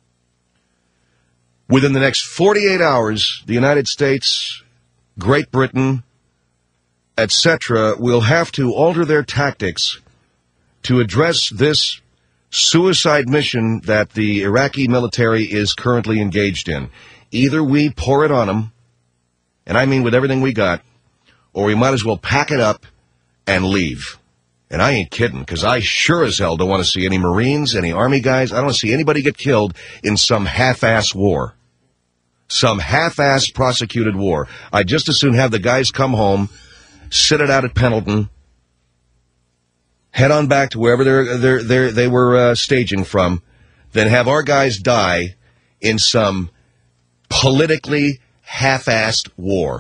Within the next forty-eight hours, the United States, Great Britain, et cetera, will have to alter their tactics to address this suicide mission that the Iraqi military is currently engaged in. Either we pour it on them, and I mean with everything we got, or we might as well pack it up and leave. And I ain't kidding, because I sure as hell don't want to see any Marines, any Army guys. I don't want to see anybody get killed in some half-ass war. Some half-ass prosecuted war. I'd just as soon have the guys come home, sit it out at Pendleton, head on back to wherever they're, they're, they're, they were uh, staging from, than have our guys die in some politically half-assed war.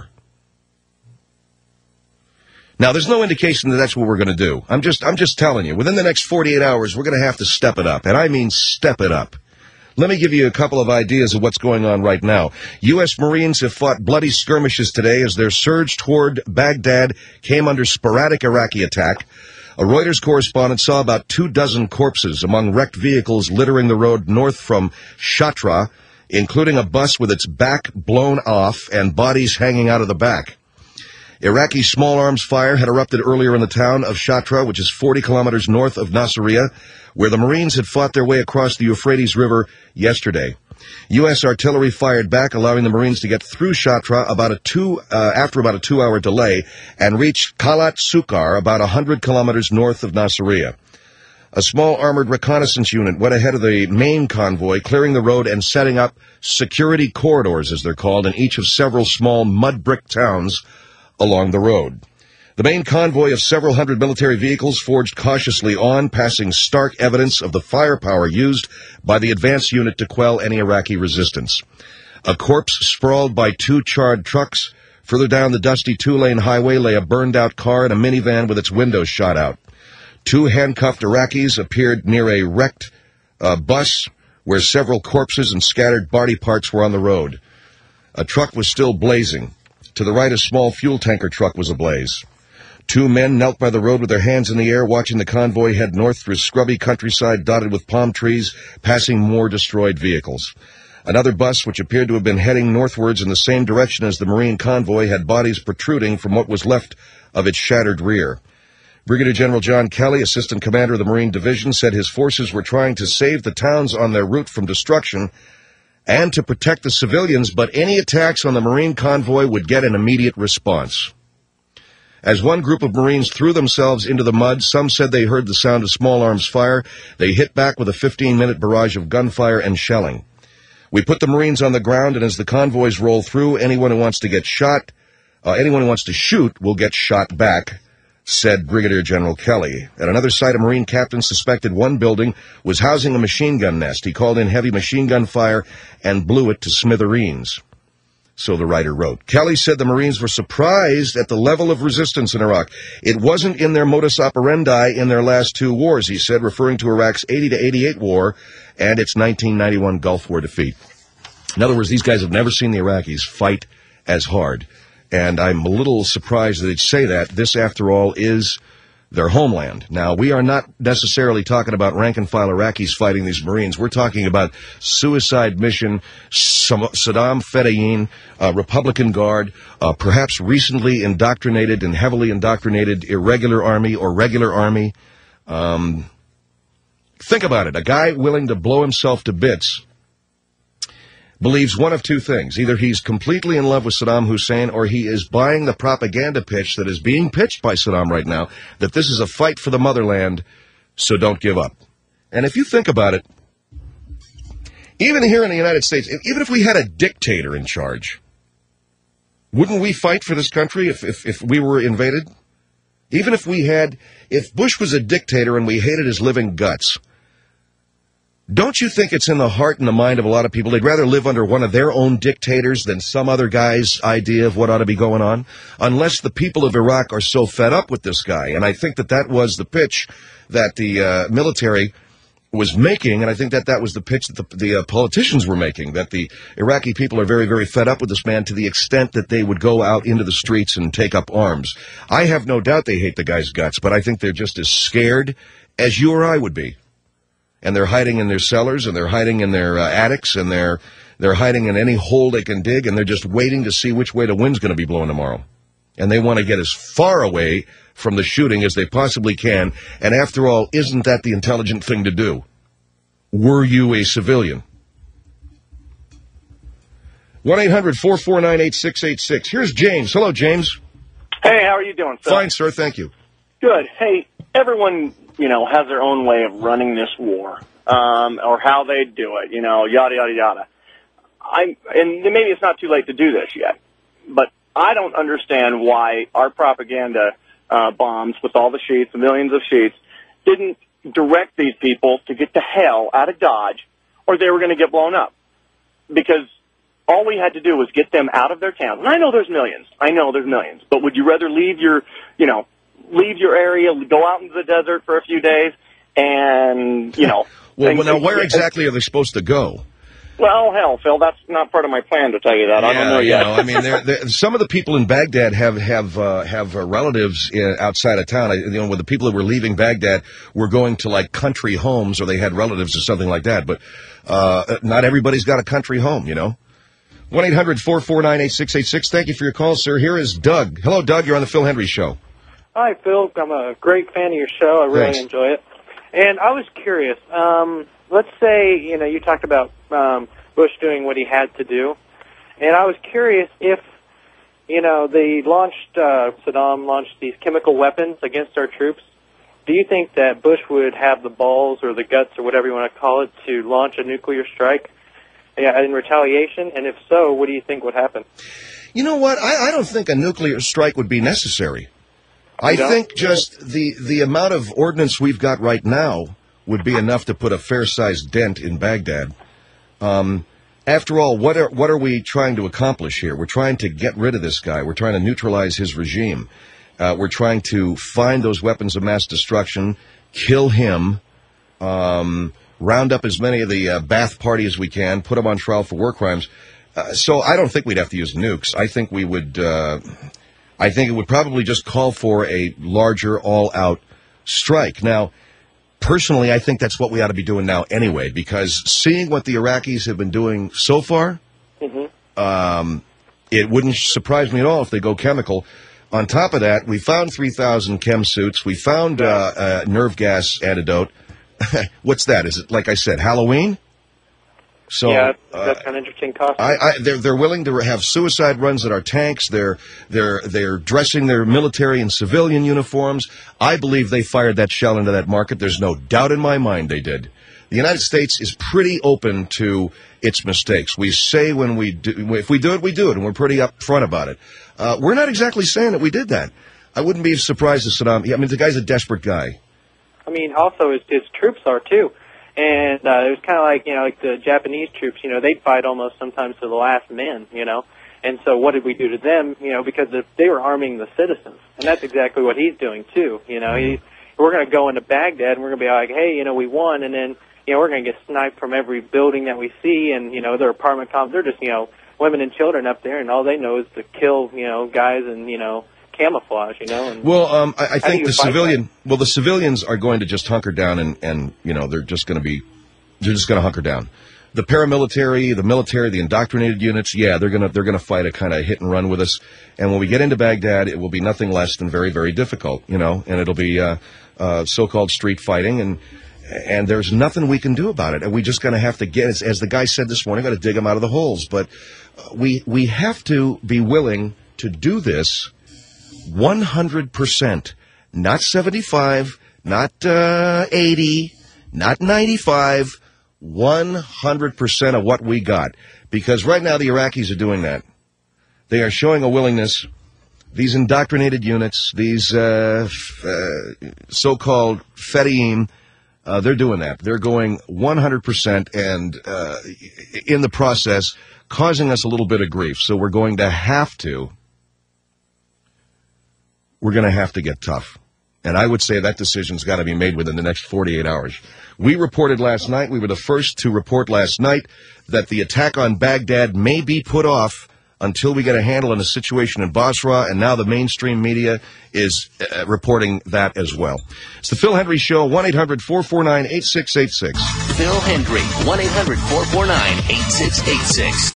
Now, there's no indication that that's what we're going to do. I'm just, I'm just telling you, within the next forty-eight hours, we're going to have to step it up. And I mean step it up. Let me give you a couple of ideas of what's going on right now. U S Marines have fought bloody skirmishes today as their surge toward Baghdad came under sporadic Iraqi attack. A Reuters correspondent saw about two dozen corpses among wrecked vehicles littering the road north from Shatra, including a bus with its back blown off and bodies hanging out of the back. Iraqi small arms fire had erupted earlier in the town of Shatra, which is forty kilometers north of Nasiriyah, where the Marines had fought their way across the Euphrates River yesterday. U S artillery fired back, allowing the Marines to get through Shatra about a two, uh, after about a two-hour delay and reach Kalat Sukar, about one hundred kilometers north of Nasiriyah. A small armored reconnaissance unit went ahead of the main convoy, clearing the road and setting up security corridors, as they're called, in each of several small mud brick towns along the road. The main convoy of several hundred military vehicles forged cautiously on, passing stark evidence of the firepower used by the advance unit to quell any Iraqi resistance. A corpse sprawled by two charred trucks. Further down the dusty two-lane highway lay a burned-out car and a minivan with its windows shot out. Two handcuffed Iraqis appeared near a wrecked uh, bus where several corpses and scattered body parts were on the road. A truck was still blazing. To the right, a small fuel tanker truck was ablaze. Two men knelt by the road with their hands in the air, watching the convoy head north through scrubby countryside dotted with palm trees, passing more destroyed vehicles. Another bus, which appeared to have been heading northwards in the same direction as the Marine convoy, had bodies protruding from what was left of its shattered rear. Brigadier General John Kelly, Assistant Commander of the Marine Division, said his forces were trying to save the towns on their route from destruction and to protect the civilians, but any attacks on the Marine convoy would get an immediate response. As one group of Marines threw themselves into the mud, some said they heard the sound of small arms fire. They hit back with a fifteen-minute barrage of gunfire and shelling. We put the Marines on the ground, and as the convoys roll through, anyone who wants to get shot, uh, anyone who wants to shoot will get shot back, said Brigadier General Kelly. At another site, a Marine captain suspected one building was housing a machine gun nest. He called in heavy machine gun fire and blew it to smithereens. So the writer wrote. Kelly said the Marines were surprised at the level of resistance in Iraq. It wasn't in their modus operandi in their last two wars, he said, referring to Iraq's eighty to eighty-eight war and its nineteen ninety-one Gulf War defeat. In other words, these guys have never seen the Iraqis fight as hard. And I'm a little surprised that they'd say that. This, after all, is their homeland. Now, we are not necessarily talking about rank-and-file Iraqis fighting these Marines. We're talking about suicide mission, Saddam Fedayeen, uh, Republican Guard, uh, perhaps recently indoctrinated and heavily indoctrinated irregular army or regular army. Um, think about it. A guy willing to blow himself to bits believes one of two things. Either he's completely in love with Saddam Hussein, or he is buying the propaganda pitch that is being pitched by Saddam right now, that this is a fight for the motherland, so don't give up. And if you think about it, even here in the United States, even if we had a dictator in charge, wouldn't we fight for this country if, if, if we were invaded? Even if we had, if Bush was a dictator and we hated his living guts, don't you think it's in the heart and the mind of a lot of people? They'd rather live under one of their own dictators than some other guy's idea of what ought to be going on? Unless the people of Iraq are so fed up with this guy. And I think that that was the pitch that the uh, military was making, and I think that that was the pitch that the, the uh, politicians were making, that the Iraqi people are very, very fed up with this man to the extent that they would go out into the streets and take up arms. I have no doubt they hate the guy's guts, but I think they're just as scared as you or I would be. And they're hiding in their cellars, and they're hiding in their uh, attics, and they're they're hiding in any hole they can dig, and they're just waiting to see which way the wind's going to be blowing tomorrow. And they want to get as far away from the shooting as they possibly can. And after all, isn't that the intelligent thing to do? were you a civilian? one eight hundred four four nine eight six eight six. Here's James. Hello, James. Hey, how are you doing, Phil? Fine, sir. Thank you. Good. Hey, everyone, you know, has their own way of running this war, um, or how they do it, you know, yada, yada, yada. I'm, and maybe it's not too late to do this yet, but I don't understand why our propaganda uh, bombs with all the sheets, the millions of sheets, didn't direct these people to get the hell out of Dodge, or they were going to get blown up. Because all we had to do was get them out of their towns. And I know there's millions. I know there's millions. But would you rather leave your, you know, leave your area, go out into the desert for a few days, and, you know. well, and, well, now, where and, exactly are they supposed to go? Well, hell, Phil, that's not part of my plan to tell you that. Yeah, I don't know yet. You know, I mean, they're, they're, some of the people in Baghdad have have uh, have uh, relatives in, outside of town. I, you know, with the people that were leaving Baghdad were going to like country homes, or they had relatives or something like that. But uh, not everybody's got a country home, you know. one eight hundred four four nine eight six eight six. Thank you for your call, sir. Here is Doug. Hello, Doug. You're on the Phil Hendry Show. Hi, Phil. I'm a great fan of your show. I really Thanks. enjoy it. And I was curious. Um, let's say, you know, you talked about um, Bush doing what he had to do. And I was curious if, you know, they launched, uh, Saddam launched these chemical weapons against our troops. Do you think that Bush would have the balls or the guts or whatever you want to call it to launch a nuclear strike yeah, in retaliation? And if so, what do you think would happen? You know what? I, I don't think a nuclear strike would be necessary. I think just the, the amount of ordnance we've got right now would be enough to put a fair-sized dent in Baghdad. Um, after all, what are what are we trying to accomplish here? We're trying to get rid of this guy. We're trying to neutralize his regime. Uh, we're trying to find those weapons of mass destruction, kill him, um, round up as many of the uh, Ba'ath Party as we can, put them on trial for war crimes. Uh, so I don't think we'd have to use nukes. I think we would... Uh, I think it would probably just call for a larger, all-out strike. Now, personally, I think that's what we ought to be doing now anyway, because seeing what the Iraqis have been doing so far, mm-hmm. um, it wouldn't surprise me at all if they go chemical. On top of that, we found three thousand chem suits. We found uh, a nerve gas antidote. What's that? Is it, like I said, Halloween? So, yeah, that's uh, kind of interesting costume. I, I, they're they're willing to have suicide runs at our tanks. They're they're they're dressing their military and civilian uniforms. I believe they fired that shell into that market. There's no doubt in my mind they did. The United States is pretty open to its mistakes. We say when we do, if we do it, we do it, and we're pretty upfront about it. Uh, we're not exactly saying that we did that. I wouldn't be surprised if Saddam. I mean, the guy's a desperate guy. I mean, also his, his troops are too. And uh, it was kind of like, you know, like the Japanese troops, you know, they'd fight almost sometimes to the last man, you know. And so what did we do to them, you know, because if they were arming the citizens. And that's exactly what he's doing, too. You know, he, we're going to go into Baghdad and we're going to be like, hey, you know, we won. And then, you know, we're going to get sniped from every building that we see. And, you know, their apartment complexes, they're just, you know, women and children up there. And all they know is to kill, you know, guys and, you know, camouflage, you know. And well, um, I, I think the civilian, that? well, the civilians are going to just hunker down and, and you know, they're just going to be, they're just going to hunker down. The paramilitary, the military, the indoctrinated units, yeah, they're going to, they're going to fight a kind of hit and run with us. And when we get into Baghdad, it will be nothing less than very, very difficult, you know, and it'll be, uh, uh, so-called street fighting and, and there's nothing we can do about it. And we just going to have to get, as, as the guy said this morning, got to dig them out of the holes. But uh, we, we have to be willing to do this one hundred percent, not seventy-five, not uh, eighty, not ninety-five, one hundred percent of what we got. Because right now the Iraqis are doing that. They are showing a willingness. These indoctrinated units, these uh, uh, so-called Fedayeen, uh, they're doing that. They're going one hundred percent and uh, in the process causing us a little bit of grief. So we're going to have to We're going to have to get tough. And I would say that decision's got to be made within the next forty-eight hours. We reported last night, we were the first to report last night, that the attack on Baghdad may be put off until we get a handle on the situation in Basra, and now the mainstream media is uh, reporting that as well. It's the Phil Hendry Show, one eight hundred four four nine eight six eight six. Phil Hendry, one eight hundred four four nine eight six eight six.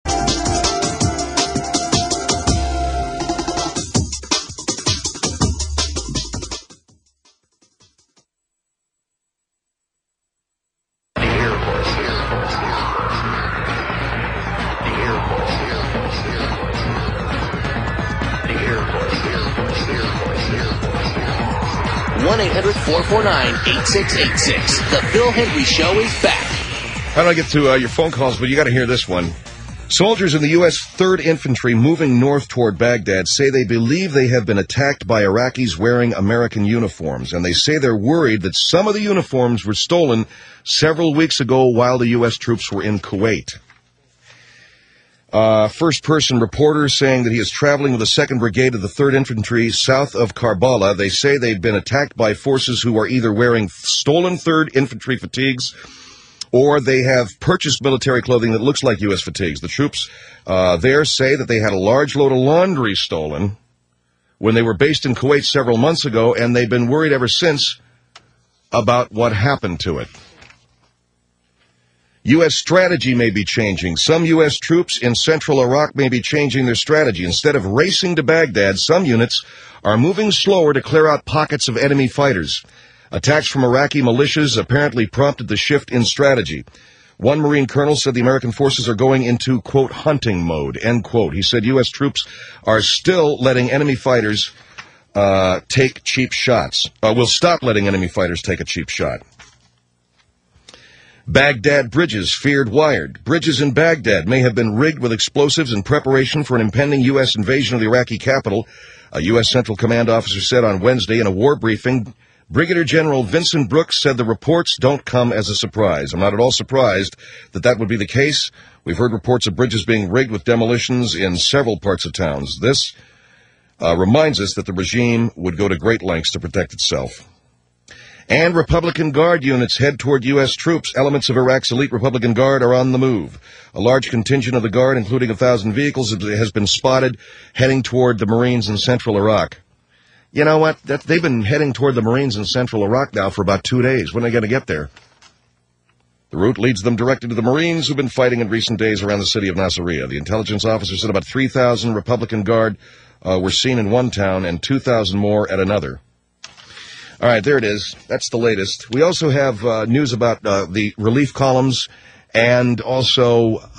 one eight hundred four four nine eight six eight six. The Bill Henry Show is back. How do I get to uh, your phone calls? But you got to hear this one. Soldiers in the U S third Infantry moving north toward Baghdad say they believe they have been attacked by Iraqis wearing American uniforms, and they say they're worried that some of the uniforms were stolen several weeks ago while the U S troops were in Kuwait. Uh, first-person reporter saying that he is traveling with the second Brigade of the third Infantry south of Karbala. They say they've been attacked by forces who are either wearing stolen third Infantry fatigues or they have purchased military clothing that looks like U S fatigues. The troops uh, there say that they had a large load of laundry stolen when they were based in Kuwait several months ago, and they've been worried ever since about what happened to it. U S strategy may be changing. Some U S troops in central Iraq may be changing their strategy. Instead of racing to Baghdad, some units are moving slower to clear out pockets of enemy fighters. Attacks from Iraqi militias apparently prompted the shift in strategy. One Marine colonel said the American forces are going into, quote, hunting mode, end quote. He said U S troops are still letting enemy fighters uh, take cheap shots. Uh, will stop letting enemy fighters take a cheap shot. Baghdad bridges feared wired. Bridges in Baghdad may have been rigged with explosives in preparation for an impending U S invasion of the Iraqi capital. A U S Central Command officer said on Wednesday in a war briefing, Brigadier General Vincent Brooks said the reports don't come as a surprise. I'm not at all surprised that that would be the case. We've heard reports of bridges being rigged with demolitions in several parts of towns. This uh, reminds us that the regime would go to great lengths to protect itself. And Republican Guard units head toward U S troops. Elements of Iraq's elite Republican Guard are on the move. A large contingent of the Guard, including a thousand vehicles, has been spotted heading toward the Marines in central Iraq. You know what? That, they've been heading toward the Marines in central Iraq now for about two days. When are they going to get there? The route leads them directly to the Marines who've been fighting in recent days around the city of Nasiriyah. The intelligence officer said about three thousand Republican Guard uh, were seen in one town and two thousand more at another. All right, there it is. That's the latest. We also have uh, news about uh, the relief columns and also, uh,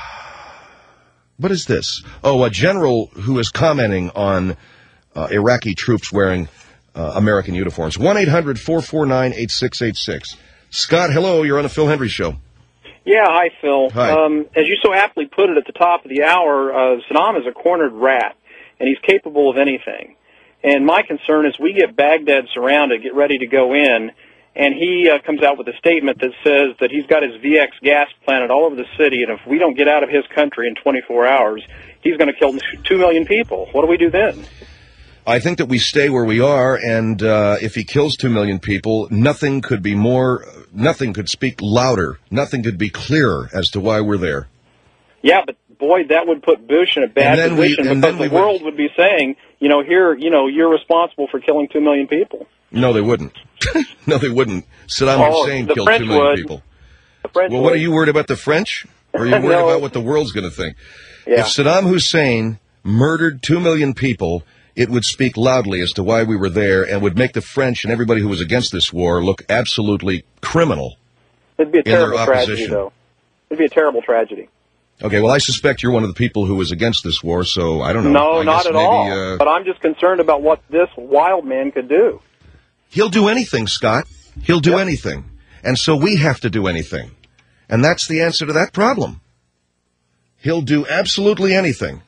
what is this? Oh, a general who is commenting on uh, Iraqi troops wearing uh, American uniforms. one eight hundred four four nine eight six eight six. Scott, hello. You're on the Phil Henry Show. Yeah, hi, Phil. Hi. Um, as you so aptly put it at the top of the hour, uh, Saddam is a cornered rat, and he's capable of anything. And my concern is we get Baghdad surrounded, get ready to go in, and he uh, comes out with a statement that says that he's got his V X gas planted all over the city, and if we don't get out of his country in twenty-four hours, he's going to kill two million people. What do we do then? I think that we stay where we are, and uh, if he kills two million people, nothing could be more, nothing could speak louder, nothing could be clearer as to why we're there. Yeah, but boy, that would put Bush in a bad And then we- position and because then the we world would be saying, you know, here, you know, you're responsible for killing two million people. No, they wouldn't. No, they wouldn't. Saddam Oh, Hussein the killed French two million would. people. The French Well, what would. are you worried about, the French? Or are you worried No. about what the world's going to think? Yeah. If Saddam Hussein murdered two million people, it would speak loudly as to why we were there and would make the French and everybody who was against this war look absolutely criminal. It'd be a in their terrible tragedy, opposition. though. It'd be a terrible tragedy. Okay, well, I suspect you're one of the people who was against this war, so I don't know. No, I not guess at maybe, all. Uh, But I'm just concerned about what this wild man could do. He'll do anything, Scott. He'll do anything. And so we have to do anything. And that's the answer to that problem. He'll do absolutely anything.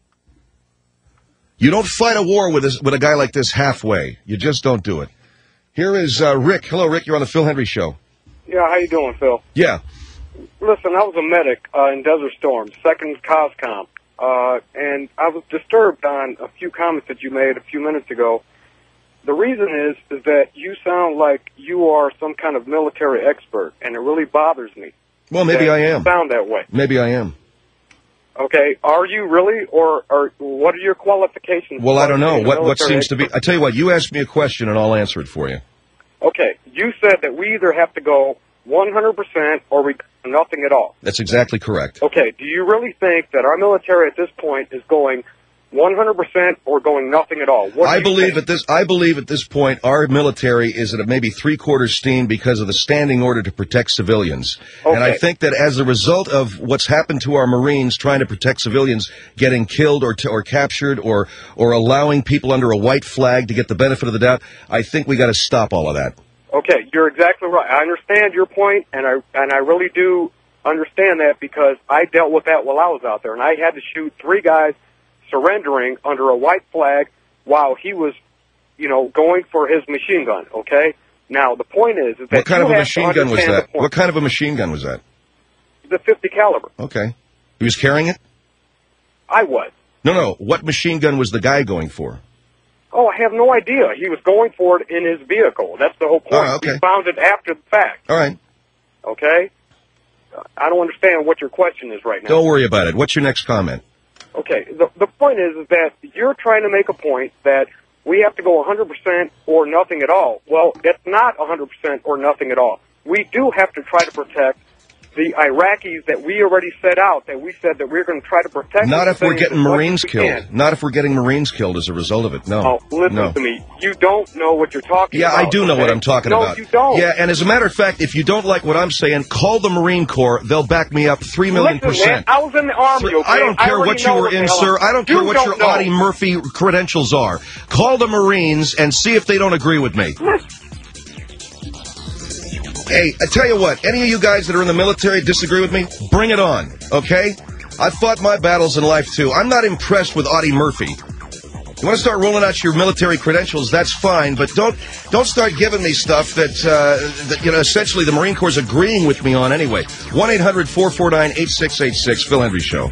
You don't fight a war with, this, with a guy like this halfway. You just don't do it. Here is uh, Rick. Hello, Rick. You're on the Phil Henry Show. Yeah, how you doing, Phil? Yeah. Listen, I was a medic uh, in Desert Storm, second COSCOM, uh, and I was disturbed on a few comments that you made a few minutes ago. The reason is is that you sound like you are some kind of military expert, and it really bothers me. Well, maybe that I you am. sound that way. Maybe I am. Okay, are you really, or, or what are your qualifications? Well, I don't know. being a What what military seems to be... expert? I tell you what, you ask me a question and I'll answer it for you. Okay, you said that we either have to go one hundred percent or we do nothing at all. That's exactly correct. Okay, do you really think that our military at this point is going one hundred percent or going nothing at all. What I do you believe think? at this. I believe at this point, our military is at maybe three quarters steam because of the standing order to protect civilians. Okay. And I think that as a result of what's happened to our Marines trying to protect civilians getting killed or t- or captured or or allowing people under a white flag to get the benefit of the doubt, I think we got to stop all of that. Okay, you're exactly right. I understand your point, and I and I really do understand that because I dealt with that while I was out there, and I had to shoot three guys surrendering under a white flag while he was, you know, going for his machine gun, okay? Now, the point is, is that What kind you of a have machine to gun was understand that? the point. What kind of a machine gun was that? The fifty caliber. Okay. He was carrying it? I was. No, no. What machine gun was the guy going for? Oh, I have no idea. He was going for it in his vehicle. That's the whole point. Oh, okay. He found it after the fact, All right. okay? I don't understand what your question is right now. Don't worry about it. What's your next comment? Okay, the the point is, is that you're trying to make a point that we have to go one hundred percent or nothing at all. Well, it's not one hundred percent or nothing at all. We do have to try to protect the Iraqis that we already set out, that we said that we're going to try to protect. Not these if we're things getting as much Marines as we killed. can. Not if we're getting Marines killed as a result of it. No. Oh, listen no. to me. You don't know what you're talking Yeah, about. I do know okay? what I'm talking no, about. No, you don't. Yeah, and as a matter of fact, if you don't like what I'm saying, call the Marine Corps. They'll back me up three million Listen, percent. man, I was in the Army, okay? I don't care already what you know were the in, hell sir. I'm- I don't You care what don't your know. Audie Murphy credentials are. Call the Marines and see if they don't agree with me. Hey, I tell you what, any of you guys that are in the military disagree with me, bring it on, okay? I fought my battles in life, too. I'm not impressed with Audie Murphy. You want to start rolling out your military credentials, that's fine, but don't don't start giving me stuff that, uh, that you know, essentially the Marine Corps is agreeing with me on anyway. one eight hundred four four nine eight six eight six, Phil Hendry Show.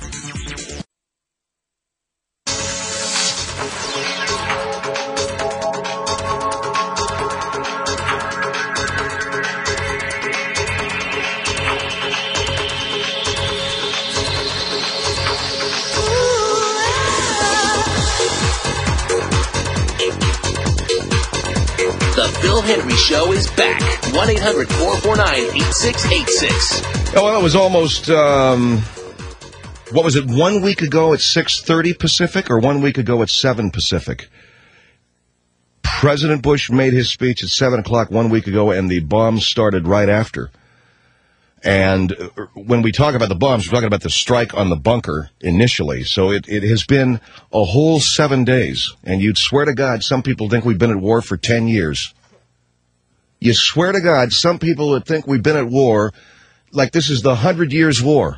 The Phil Hendry Show is back. one eight hundred four four nine eight six eight six. Oh, well, it was almost, um, what was it, one week ago at six thirty Pacific or one week ago at seven Pacific? President Bush made his speech at seven o'clock one week ago, and the bombs started right after. And when we talk about the bombs, we're talking about the strike on the bunker initially. So it, it has been a whole seven days. And you'd swear to God, some people think we've been at war for ten years. You swear to God, some people would think we've been at war like this is the Hundred Years' War.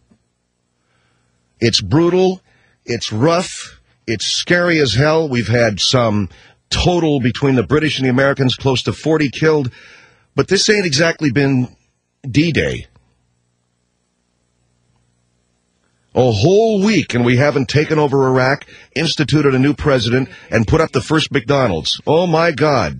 It's brutal. It's rough. It's scary as hell. We've had some total between the British and the Americans, close to forty killed. But this ain't exactly been D-Day. A whole week, and we haven't taken over Iraq, instituted a new president, and put up the first McDonald's. Oh, my God.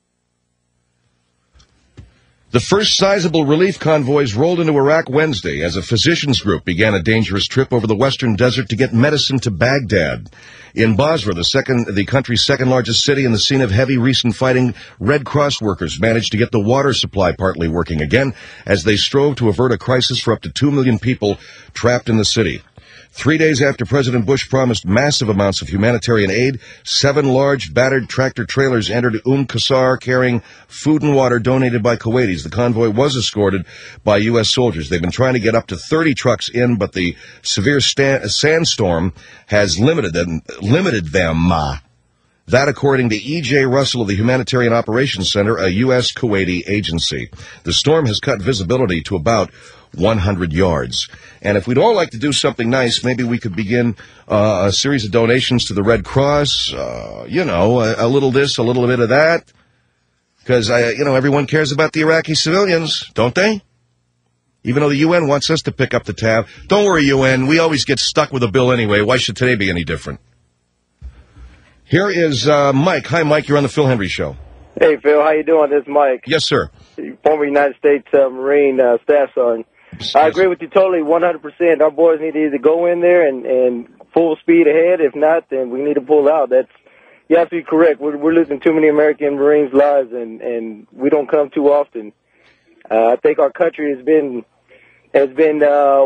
The first sizable relief convoys rolled into Iraq Wednesday as a physicians group began a dangerous trip over the western desert to get medicine to Baghdad. In Basra, the second, the country's second-largest city and the scene of heavy recent fighting, Red Cross workers managed to get the water supply partly working again as they strove to avert a crisis for up to two million people trapped in the city. Three days after President Bush promised massive amounts of humanitarian aid, seven large, battered tractor-trailers entered Umm Qasr carrying food and water donated by Kuwaitis. The convoy was escorted by U S soldiers. They've been trying to get up to thirty trucks in, but the severe sta- sandstorm has limited them. Limited them. Uh, That, according to E J Russell of the Humanitarian Operations Center, a U S Kuwaiti agency. The storm has cut visibility to about one hundred yards. And if we'd all like to do something nice, maybe we could begin uh, a series of donations to the Red Cross, uh, you know, a, a little this, a little bit of that. Because, you know, everyone cares about the Iraqi civilians, don't they? Even though the U N wants us to pick up the tab. Don't worry, U N, we always get stuck with a bill anyway. Why should today be any different? Here is uh, Mike. Hi, Mike. You're on the Phil Hendry Show. Hey, Phil. How you doing? This is Mike. Yes, sir. Former United States uh, Marine uh, staff sergeant. Yes. I agree with you totally, one hundred percent. Our boys need to either go in there and, and full speed ahead. If not, then we need to pull out. That's you're absolutely correct. We're, we're losing too many American Marines' lives, and, and we don't come too often. Uh, I think our country has been has been uh,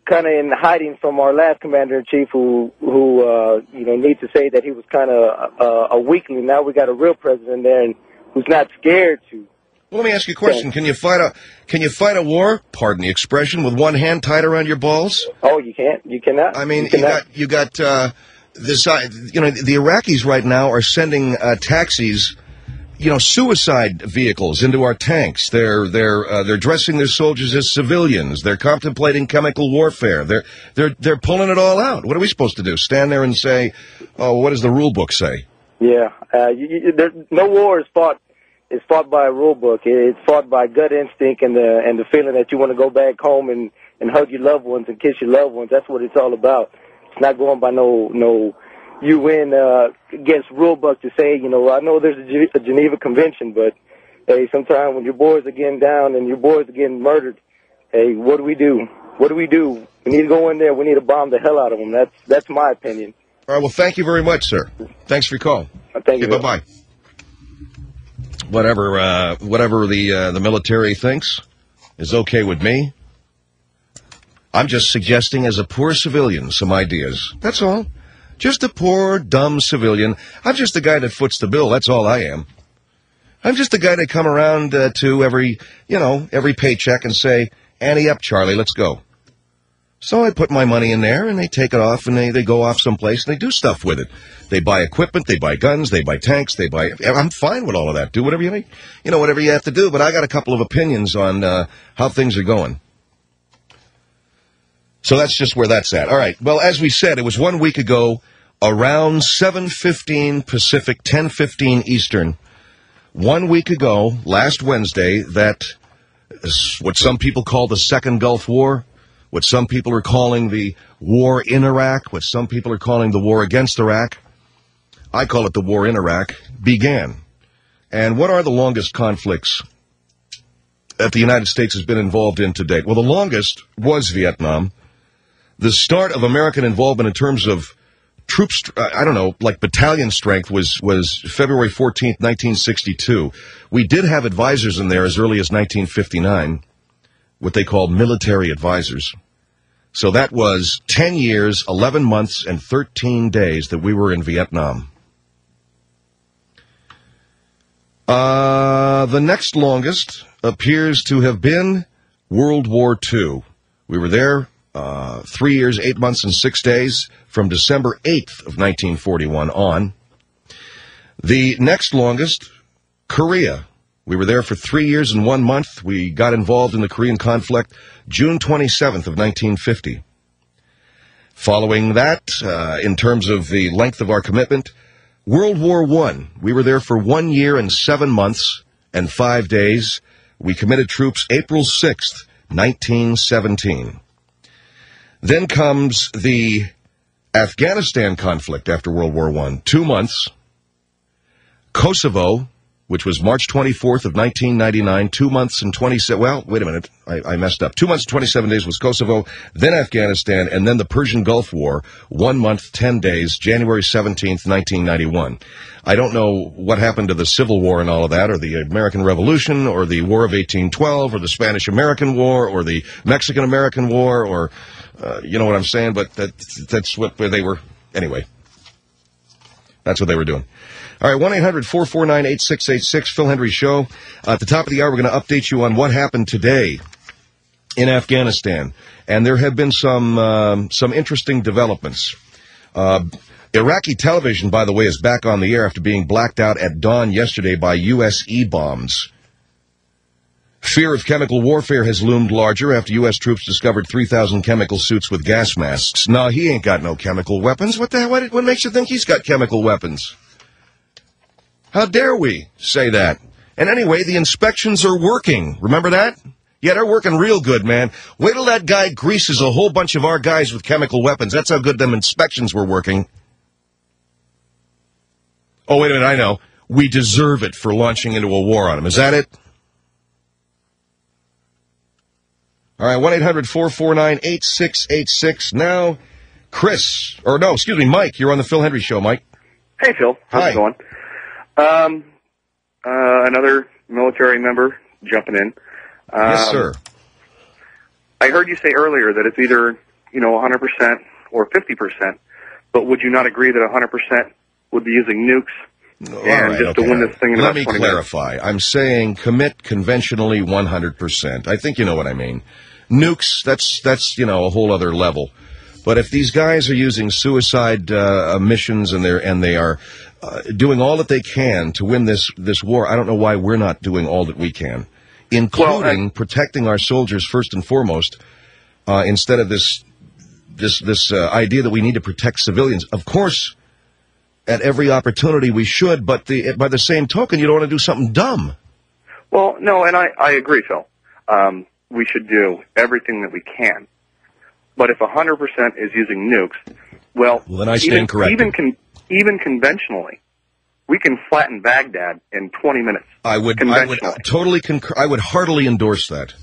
kind of in hiding from our last commander-in-chief who, who uh, you know, needs to say that he was kind of a, a weakling. Now we got a real president there and who's not scared to. Well, let me ask you a question. Can you fight a Can you fight a war, pardon the expression, with one hand tied around your balls? Oh, you can't. You cannot. I mean, you, you got, you got uh, this, uh, you know, the Iraqis right now are sending uh, taxis, you know, suicide vehicles into our tanks. They're they're uh, they're dressing their soldiers as civilians. They're contemplating chemical warfare. They're they're they're pulling it all out. What are we supposed to do? Stand there and say, "Oh, what does the rule book say?" Yeah, uh, you, you, there, no war is fought is fought by a rule book. It's fought by gut instinct and the and the feeling that you want to go back home and and hug your loved ones and kiss your loved ones. That's what it's all about. It's not going by no no. U N uh, against rule book to say, you know, I know there's a, G- a Geneva Convention, but, hey, sometimes when your boys are getting down and your boys are getting murdered, hey, what do we do? What do we do? We need to go in there. We need to bomb the hell out of them. That's that's my opinion. All right, well, thank you very much, sir. Thanks for your call. Uh, thank okay, you. Bye-bye. Whatever, uh, whatever the uh, the military thinks is okay with me. I'm just suggesting as a poor civilian some ideas. That's all. Just a poor, dumb civilian. I'm just the guy that foots the bill. That's all I am. I'm just the guy that come around uh, to every, you know, every paycheck and say, ante up, Charlie, let's go. So I put my money in there, and they take it off, and they, they go off someplace, and they do stuff with it. They buy equipment, they buy guns, they buy tanks, they buy... I'm fine with all of that. Do whatever you need. You know, whatever you have to do, but I got a couple of opinions on uh, how things are going. So that's just where that's at. All right. Well, as we said, it was one week ago, around seven fifteen Pacific, ten fifteen Eastern, one week ago, last Wednesday, that is what some people call the Second Gulf War, what some people are calling the war in Iraq, what some people are calling the war against Iraq, I call it the war in Iraq, began. And what are the longest conflicts that the United States has been involved in to date? Well, the longest was Vietnam. The start of American involvement in terms of troops, I don't know, like battalion strength was, was February fourteenth, nineteen sixty-two. We did have advisors in there as early as nineteen fifty-nine, what they called military advisors. So that was ten years, eleven months, and thirteen days that we were in Vietnam. Uh, the next longest appears to have been World War Two. We were there Uh, three years, eight months, and six days from December eighth of nineteen forty-one on. The next longest, Korea. We were there for three years and one month. We got involved in the Korean conflict June twenty-seventh of nineteen fifty. Following that, uh, in terms of the length of our commitment, World War One. We were there for one year and seven months and five days. We committed troops April sixth, nineteen seventeen. Then comes the Afghanistan conflict after World War One. Two months. Kosovo, which was March twenty-fourth of nineteen ninety-nine. Two months and twenty-seven. Well, wait a minute. I, I messed up. Two months and twenty-seven days was Kosovo. Then Afghanistan, and then the Persian Gulf War. One month, ten days. January seventeenth, nineteen ninety-one. I don't know what happened to the Civil War and all of that, or the American Revolution, or the War of eighteen twelve, or the Spanish-American War, or the Mexican-American War, or... Uh, you know what I'm saying? But that, that's what where they were. Anyway, that's what they were doing. All right, one eight hundred four four nine eight six eight six, Phil Hendry Show. Uh, at the top of the hour, we're going to update you on what happened today in Afghanistan. And there have been some um, some interesting developments. Uh, Iraqi television, by the way, is back on the air after being blacked out at dawn yesterday by U S E-bombs. Fear of chemical warfare has loomed larger after U S troops discovered three thousand chemical suits with gas masks. No, he ain't got no chemical weapons. What the hell? What, what makes you think he's got chemical weapons? How dare we say that? And anyway, the inspections are working. Remember that? Yeah, they're working real good, man. Wait till that guy greases a whole bunch of our guys with chemical weapons. That's how good them inspections were working. Oh, wait a minute, I know. We deserve it for launching into a war on them. Is that it? All right, one eight hundred four four nine eight six eight six. Now, Chris, or no, excuse me, Mike, you're on the Phil Hendry Show, Mike. Hey, Phil. How's Hi. it going? Um, uh, another military member jumping in. Um, Yes, sir. I heard you say earlier that it's either you know, one hundred percent or fifty percent, but would you not agree that one hundred percent would be using nukes All and right, just okay. to win this thing in Let about me twenty clarify. I'm saying commit conventionally one hundred percent. I think you know what I mean. Nukes, that's, that's you know, a whole other level. But if these guys are using suicide uh, missions and they're and they are uh, doing all that they can to win this this war, I don't know why we're not doing all that we can, including well, I, protecting our soldiers first and foremost, uh, instead of this this this uh, idea that we need to protect civilians. Of course, at every opportunity we should, but the, by the same token, you don't want to do something dumb. Well, no, and I, I agree, Phil. Um, we should do everything that we can. But if one hundred percent is using nukes, well, well then I stand even, corrected. Even, con- even conventionally, we can flatten Baghdad in twenty minutes. I would, I would totally concur. I would heartily endorse that.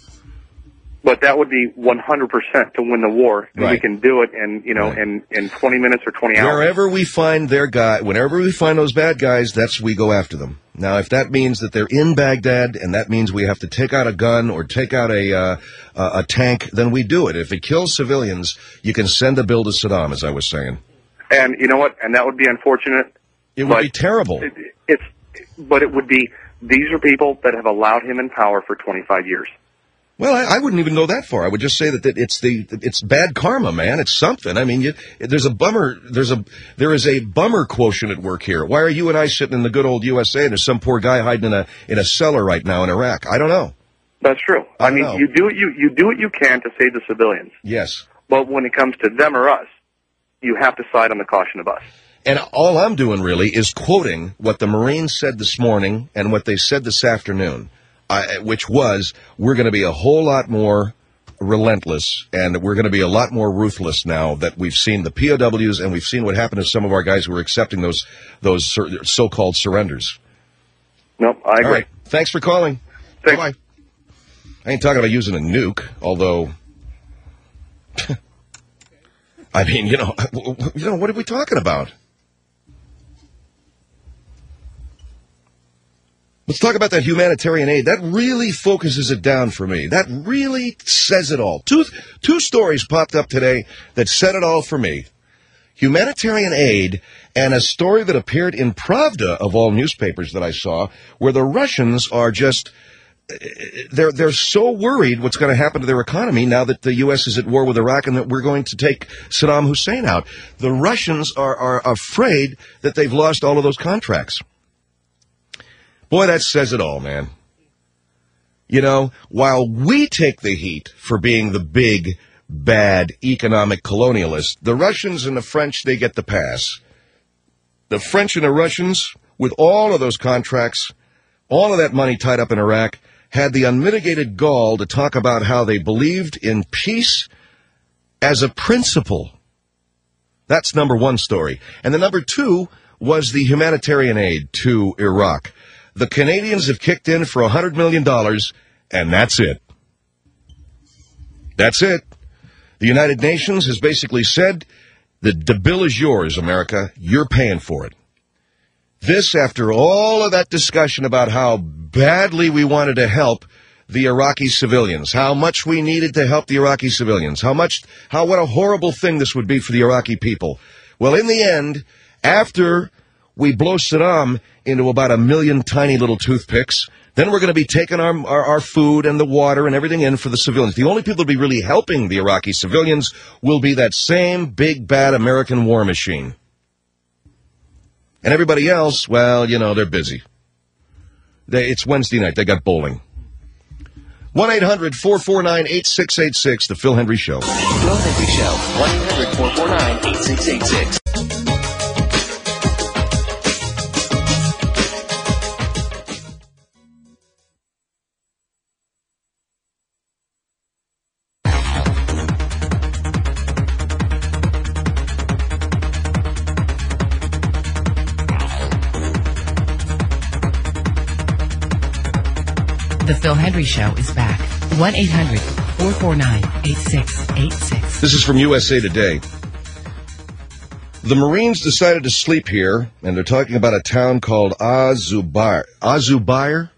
But that would be one hundred percent to win the war, and Right. we can do it in, you know, Right. in, in twenty minutes or twenty hours. Wherever we find their guy, whenever we find those bad guys, that's we go after them. Now, if that means that they're in Baghdad, and that means we have to take out a gun or take out a uh, a tank, then we do it. If it kills civilians, you can send a bill to Saddam, as I was saying. And you know what? And that would be unfortunate. It would be terrible. It, it's, but it would be. These are people that have allowed him in power for twenty-five years. Well, I, I wouldn't even go that far. I would just say that, that it's the it's bad karma, man. It's something. I mean, you, there's a bummer. There's a there is a bummer quotient at work here. Why are you and I sitting in the good old U S A and there's some poor guy hiding in a in a cellar right now in Iraq? I don't know. That's true. I I, mean, know. you do what you you do what you can to save the civilians. Yes. But when it comes to them or us, you have to side on the caution of us. And all I'm doing really is quoting what the Marines said this morning and what they said this afternoon, uh, which was we're going to be a whole lot more relentless and we're going to be a lot more ruthless now that we've seen the P O Ws and we've seen what happened to some of our guys who were accepting those those sur- so-called surrenders. Nope, I agree. All right. Thanks for calling. Thanks. Bye-bye. I ain't talking about using a nuke, although... I mean, you know, you know, what are we talking about? Let's talk about that humanitarian aid. That really focuses it down for me. That really says it all. Two, two stories popped up today that said it all for me. Humanitarian aid and a story that appeared in Pravda, of all newspapers that I saw, where the Russians are just... They're they're so worried what's going to happen to their economy now that the U S is at war with Iraq and that we're going to take Saddam Hussein out. The Russians are, are afraid that they've lost all of those contracts. Boy, that says it all, man. You know, while we take the heat for being the big, bad economic colonialists, the Russians and the French, they get the pass. The French and the Russians, with all of those contracts, all of that money tied up in Iraq, had the unmitigated gall to talk about how they believed in peace as a principle. That's number one story. And the number two was the humanitarian aid to Iraq. The Canadians have kicked in for one hundred million dollars, and that's it. That's it. The United Nations has basically said that the bill is yours, America. You're paying for it. This after all of that discussion about how badly we wanted to help the Iraqi civilians, how much we needed to help the Iraqi civilians, how much, how, what a horrible thing this would be for the Iraqi people. Well, in the end, after we blow Saddam into about a million tiny little toothpicks, then we're going to be taking our, our, our food and the water and everything in for the civilians. The only people to be really helping the Iraqi civilians will be that same big, bad American war machine. And everybody else, well, you know, they're busy. They, it's Wednesday night. They got bowling. one eight hundred four four nine eight six eight six, The Phil Hendry Show. Phil Hendry Show. one eight hundred four four nine eight six eight six. The Phil Hendry Show is back. one eight hundred four four nine eight six eight six. This is from U S A Today. The Marines decided to sleep here, and they're talking about a town called Azubayr. Azubayr?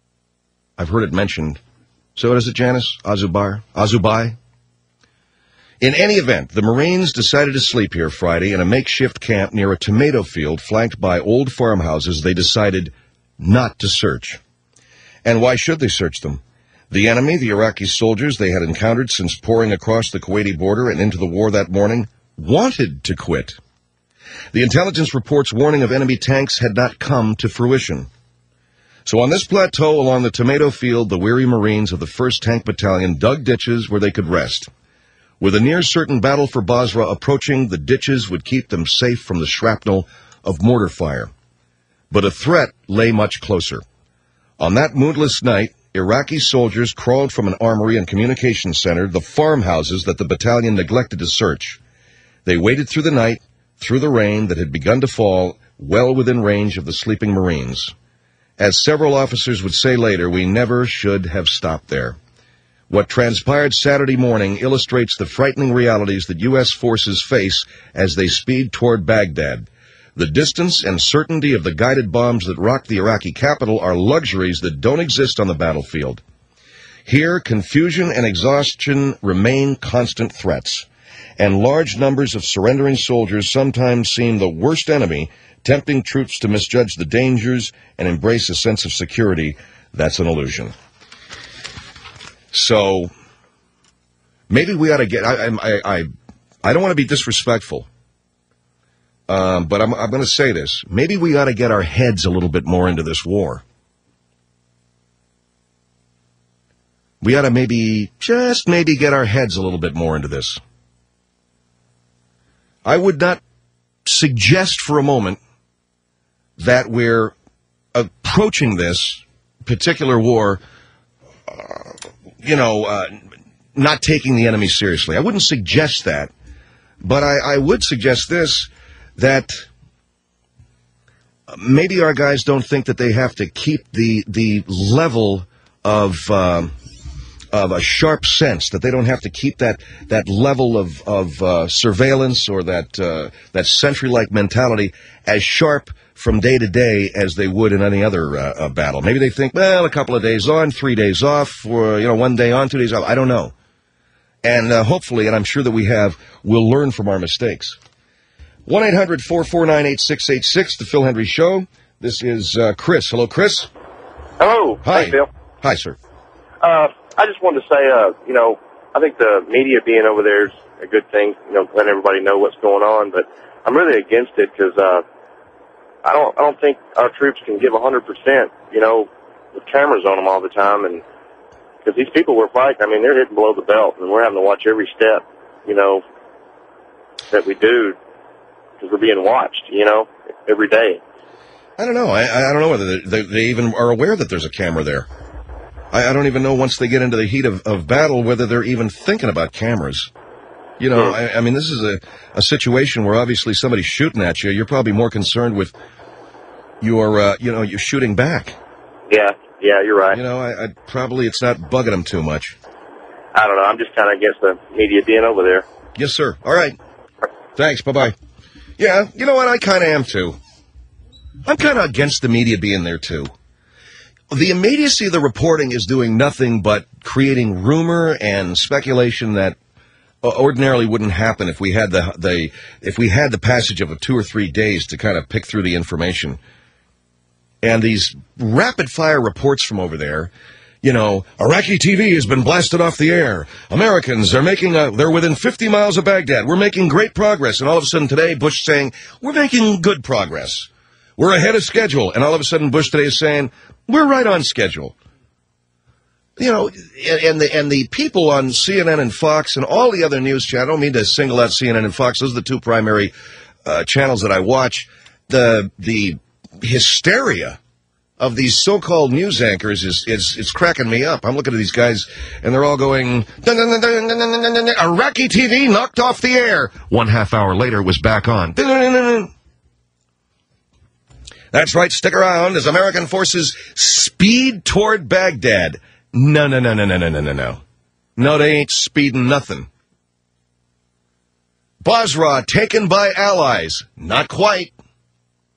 I've heard it mentioned. So what is it, Janice? Azubayr? Azubai? In any event, the Marines decided to sleep here Friday in a makeshift camp near a tomato field flanked by old farmhouses they decided not to search. And why should they search them? The enemy, the Iraqi soldiers they had encountered since pouring across the Kuwaiti border and into the war that morning, wanted to quit. The intelligence reports warning of enemy tanks had not come to fruition. So on this plateau along the tomato field, the weary Marines of the first Tank Battalion dug ditches where they could rest. With a near-certain battle for Basra approaching, the ditches would keep them safe from the shrapnel of mortar fire. But a threat lay much closer. On that moonless night, Iraqi soldiers crawled from an armory and communications center, the farmhouses that the battalion neglected to search. They waited through the night, through the rain that had begun to fall, well within range of the sleeping Marines. As several officers would say later, we never should have stopped there. What transpired Saturday morning illustrates the frightening realities that U S forces face as they speed toward Baghdad. The distance and certainty of the guided bombs that rocked the Iraqi capital are luxuries that don't exist on the battlefield. Here, confusion and exhaustion remain constant threats, and large numbers of surrendering soldiers sometimes seem the worst enemy, tempting troops to misjudge the dangers and embrace a sense of security that's an illusion. So, maybe we ought to get, I, I, I, I don't want to be disrespectful, um, but I'm, I'm going to say this. Maybe we ought to get our heads a little bit more into this war. We ought to maybe, just maybe get our heads a little bit more into this. I would not suggest for a moment that we're approaching this particular war uh, you know, uh, not taking the enemy seriously. I wouldn't suggest that, but I, I would suggest this, that maybe our guys don't think that they have to keep the the level of um, of a sharp sense, that they don't have to keep that that level of of uh, surveillance or that uh, that sentry-like mentality as sharp from day to day as they would in any other uh, uh, battle. Maybe they think, well, a couple of days on, three days off, or, you know, one day on, two days off. I don't know. And uh, hopefully, and I'm sure that we have, we'll learn from our mistakes. one eight hundred four four nine eight six eight six, The Phil Hendry Show. This is uh, Chris. Hello, Chris. Hello. Hi. Hey, Phil. Hi, sir. Uh, I just wanted to say, uh, you know, I think the media being over there is a good thing, you know, letting everybody know what's going on, but I'm really against it because, uh, I don't, I don't think our troops can give one hundred percent, you know, with cameras on them all the time. And because these people we're fighting, I mean, they're hitting below the belt, and we're having to watch every step, you know, that we do because we're being watched, you know, every day. I don't know. I, I don't know whether they, they even are aware that there's a camera there. I, I don't even know once they get into the heat of, of battle whether they're even thinking about cameras. You know, I, I mean, this is a, a situation where obviously somebody's shooting at you. You're probably more concerned with your, uh, you know, you're shooting back. Yeah, yeah, you're right. You know, I, I probably it's not bugging them too much. I don't know. I'm just kind of against the media being over there. Yes, sir. All right. Thanks. Bye-bye. Yeah, you know what? I kind of am, too. I'm kind of against the media being there, too. The immediacy of the reporting is doing nothing but creating rumor and speculation that ordinarily wouldn't happen if we had the the if we had the passage of a two or three days to kind of pick through the information. And these rapid-fire reports from over there, you know, Iraqi T V has been blasted off the air. Americans are making a, they're within fifty miles of Baghdad. We're making great progress. And all of a sudden today, Bush saying, we're making good progress. We're ahead of schedule. And all of a sudden, Bush today is saying, we're right on schedule. You know, and the and the people on C N N and Fox and all the other news channels, I don't mean to single out C N N and Fox. Those are the two primary uh, channels that I watch. The the hysteria of these so-called news anchors is, is it's cracking me up. I'm looking at these guys, and they're all going, dun, dun, dun, dun, dun, dun, dun, dun, Iraqi T V knocked off the air. One half hour later, it was back on. Dun, dun, dun, dun, dun. That's right, stick around as American forces speed toward Baghdad. No, no, no, no, no, no, no, no, no. No, they ain't speeding nothing. Basra taken by allies. Not quite.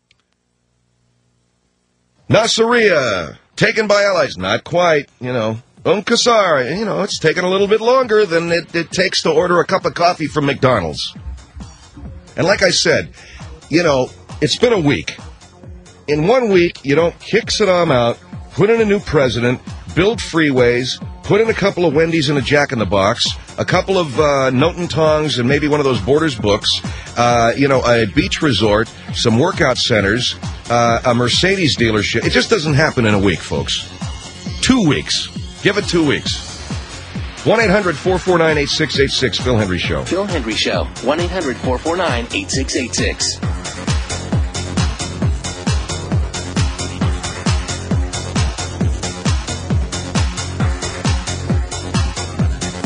Nasiriyah taken by allies. Not quite. You know, Un Casar, you know, it's taking a little bit longer than it, it takes to order a cup of coffee from McDonald's. And like I said, you know, it's been a week. In one week, you don't kick Saddam out, put in a new president, build freeways, put in a couple of Wendy's and a Jack in the Box, a couple of uh, Noten Tongs and maybe one of those Borders books, uh, you know, a beach resort, some workout centers, uh, a Mercedes dealership. It just doesn't happen in a week, folks. Two weeks. Give it two weeks. one eight hundred four four nine eight six eight six, Phil Hendry Show. Phil Hendry Show. one eight hundred four four nine eight six eight six.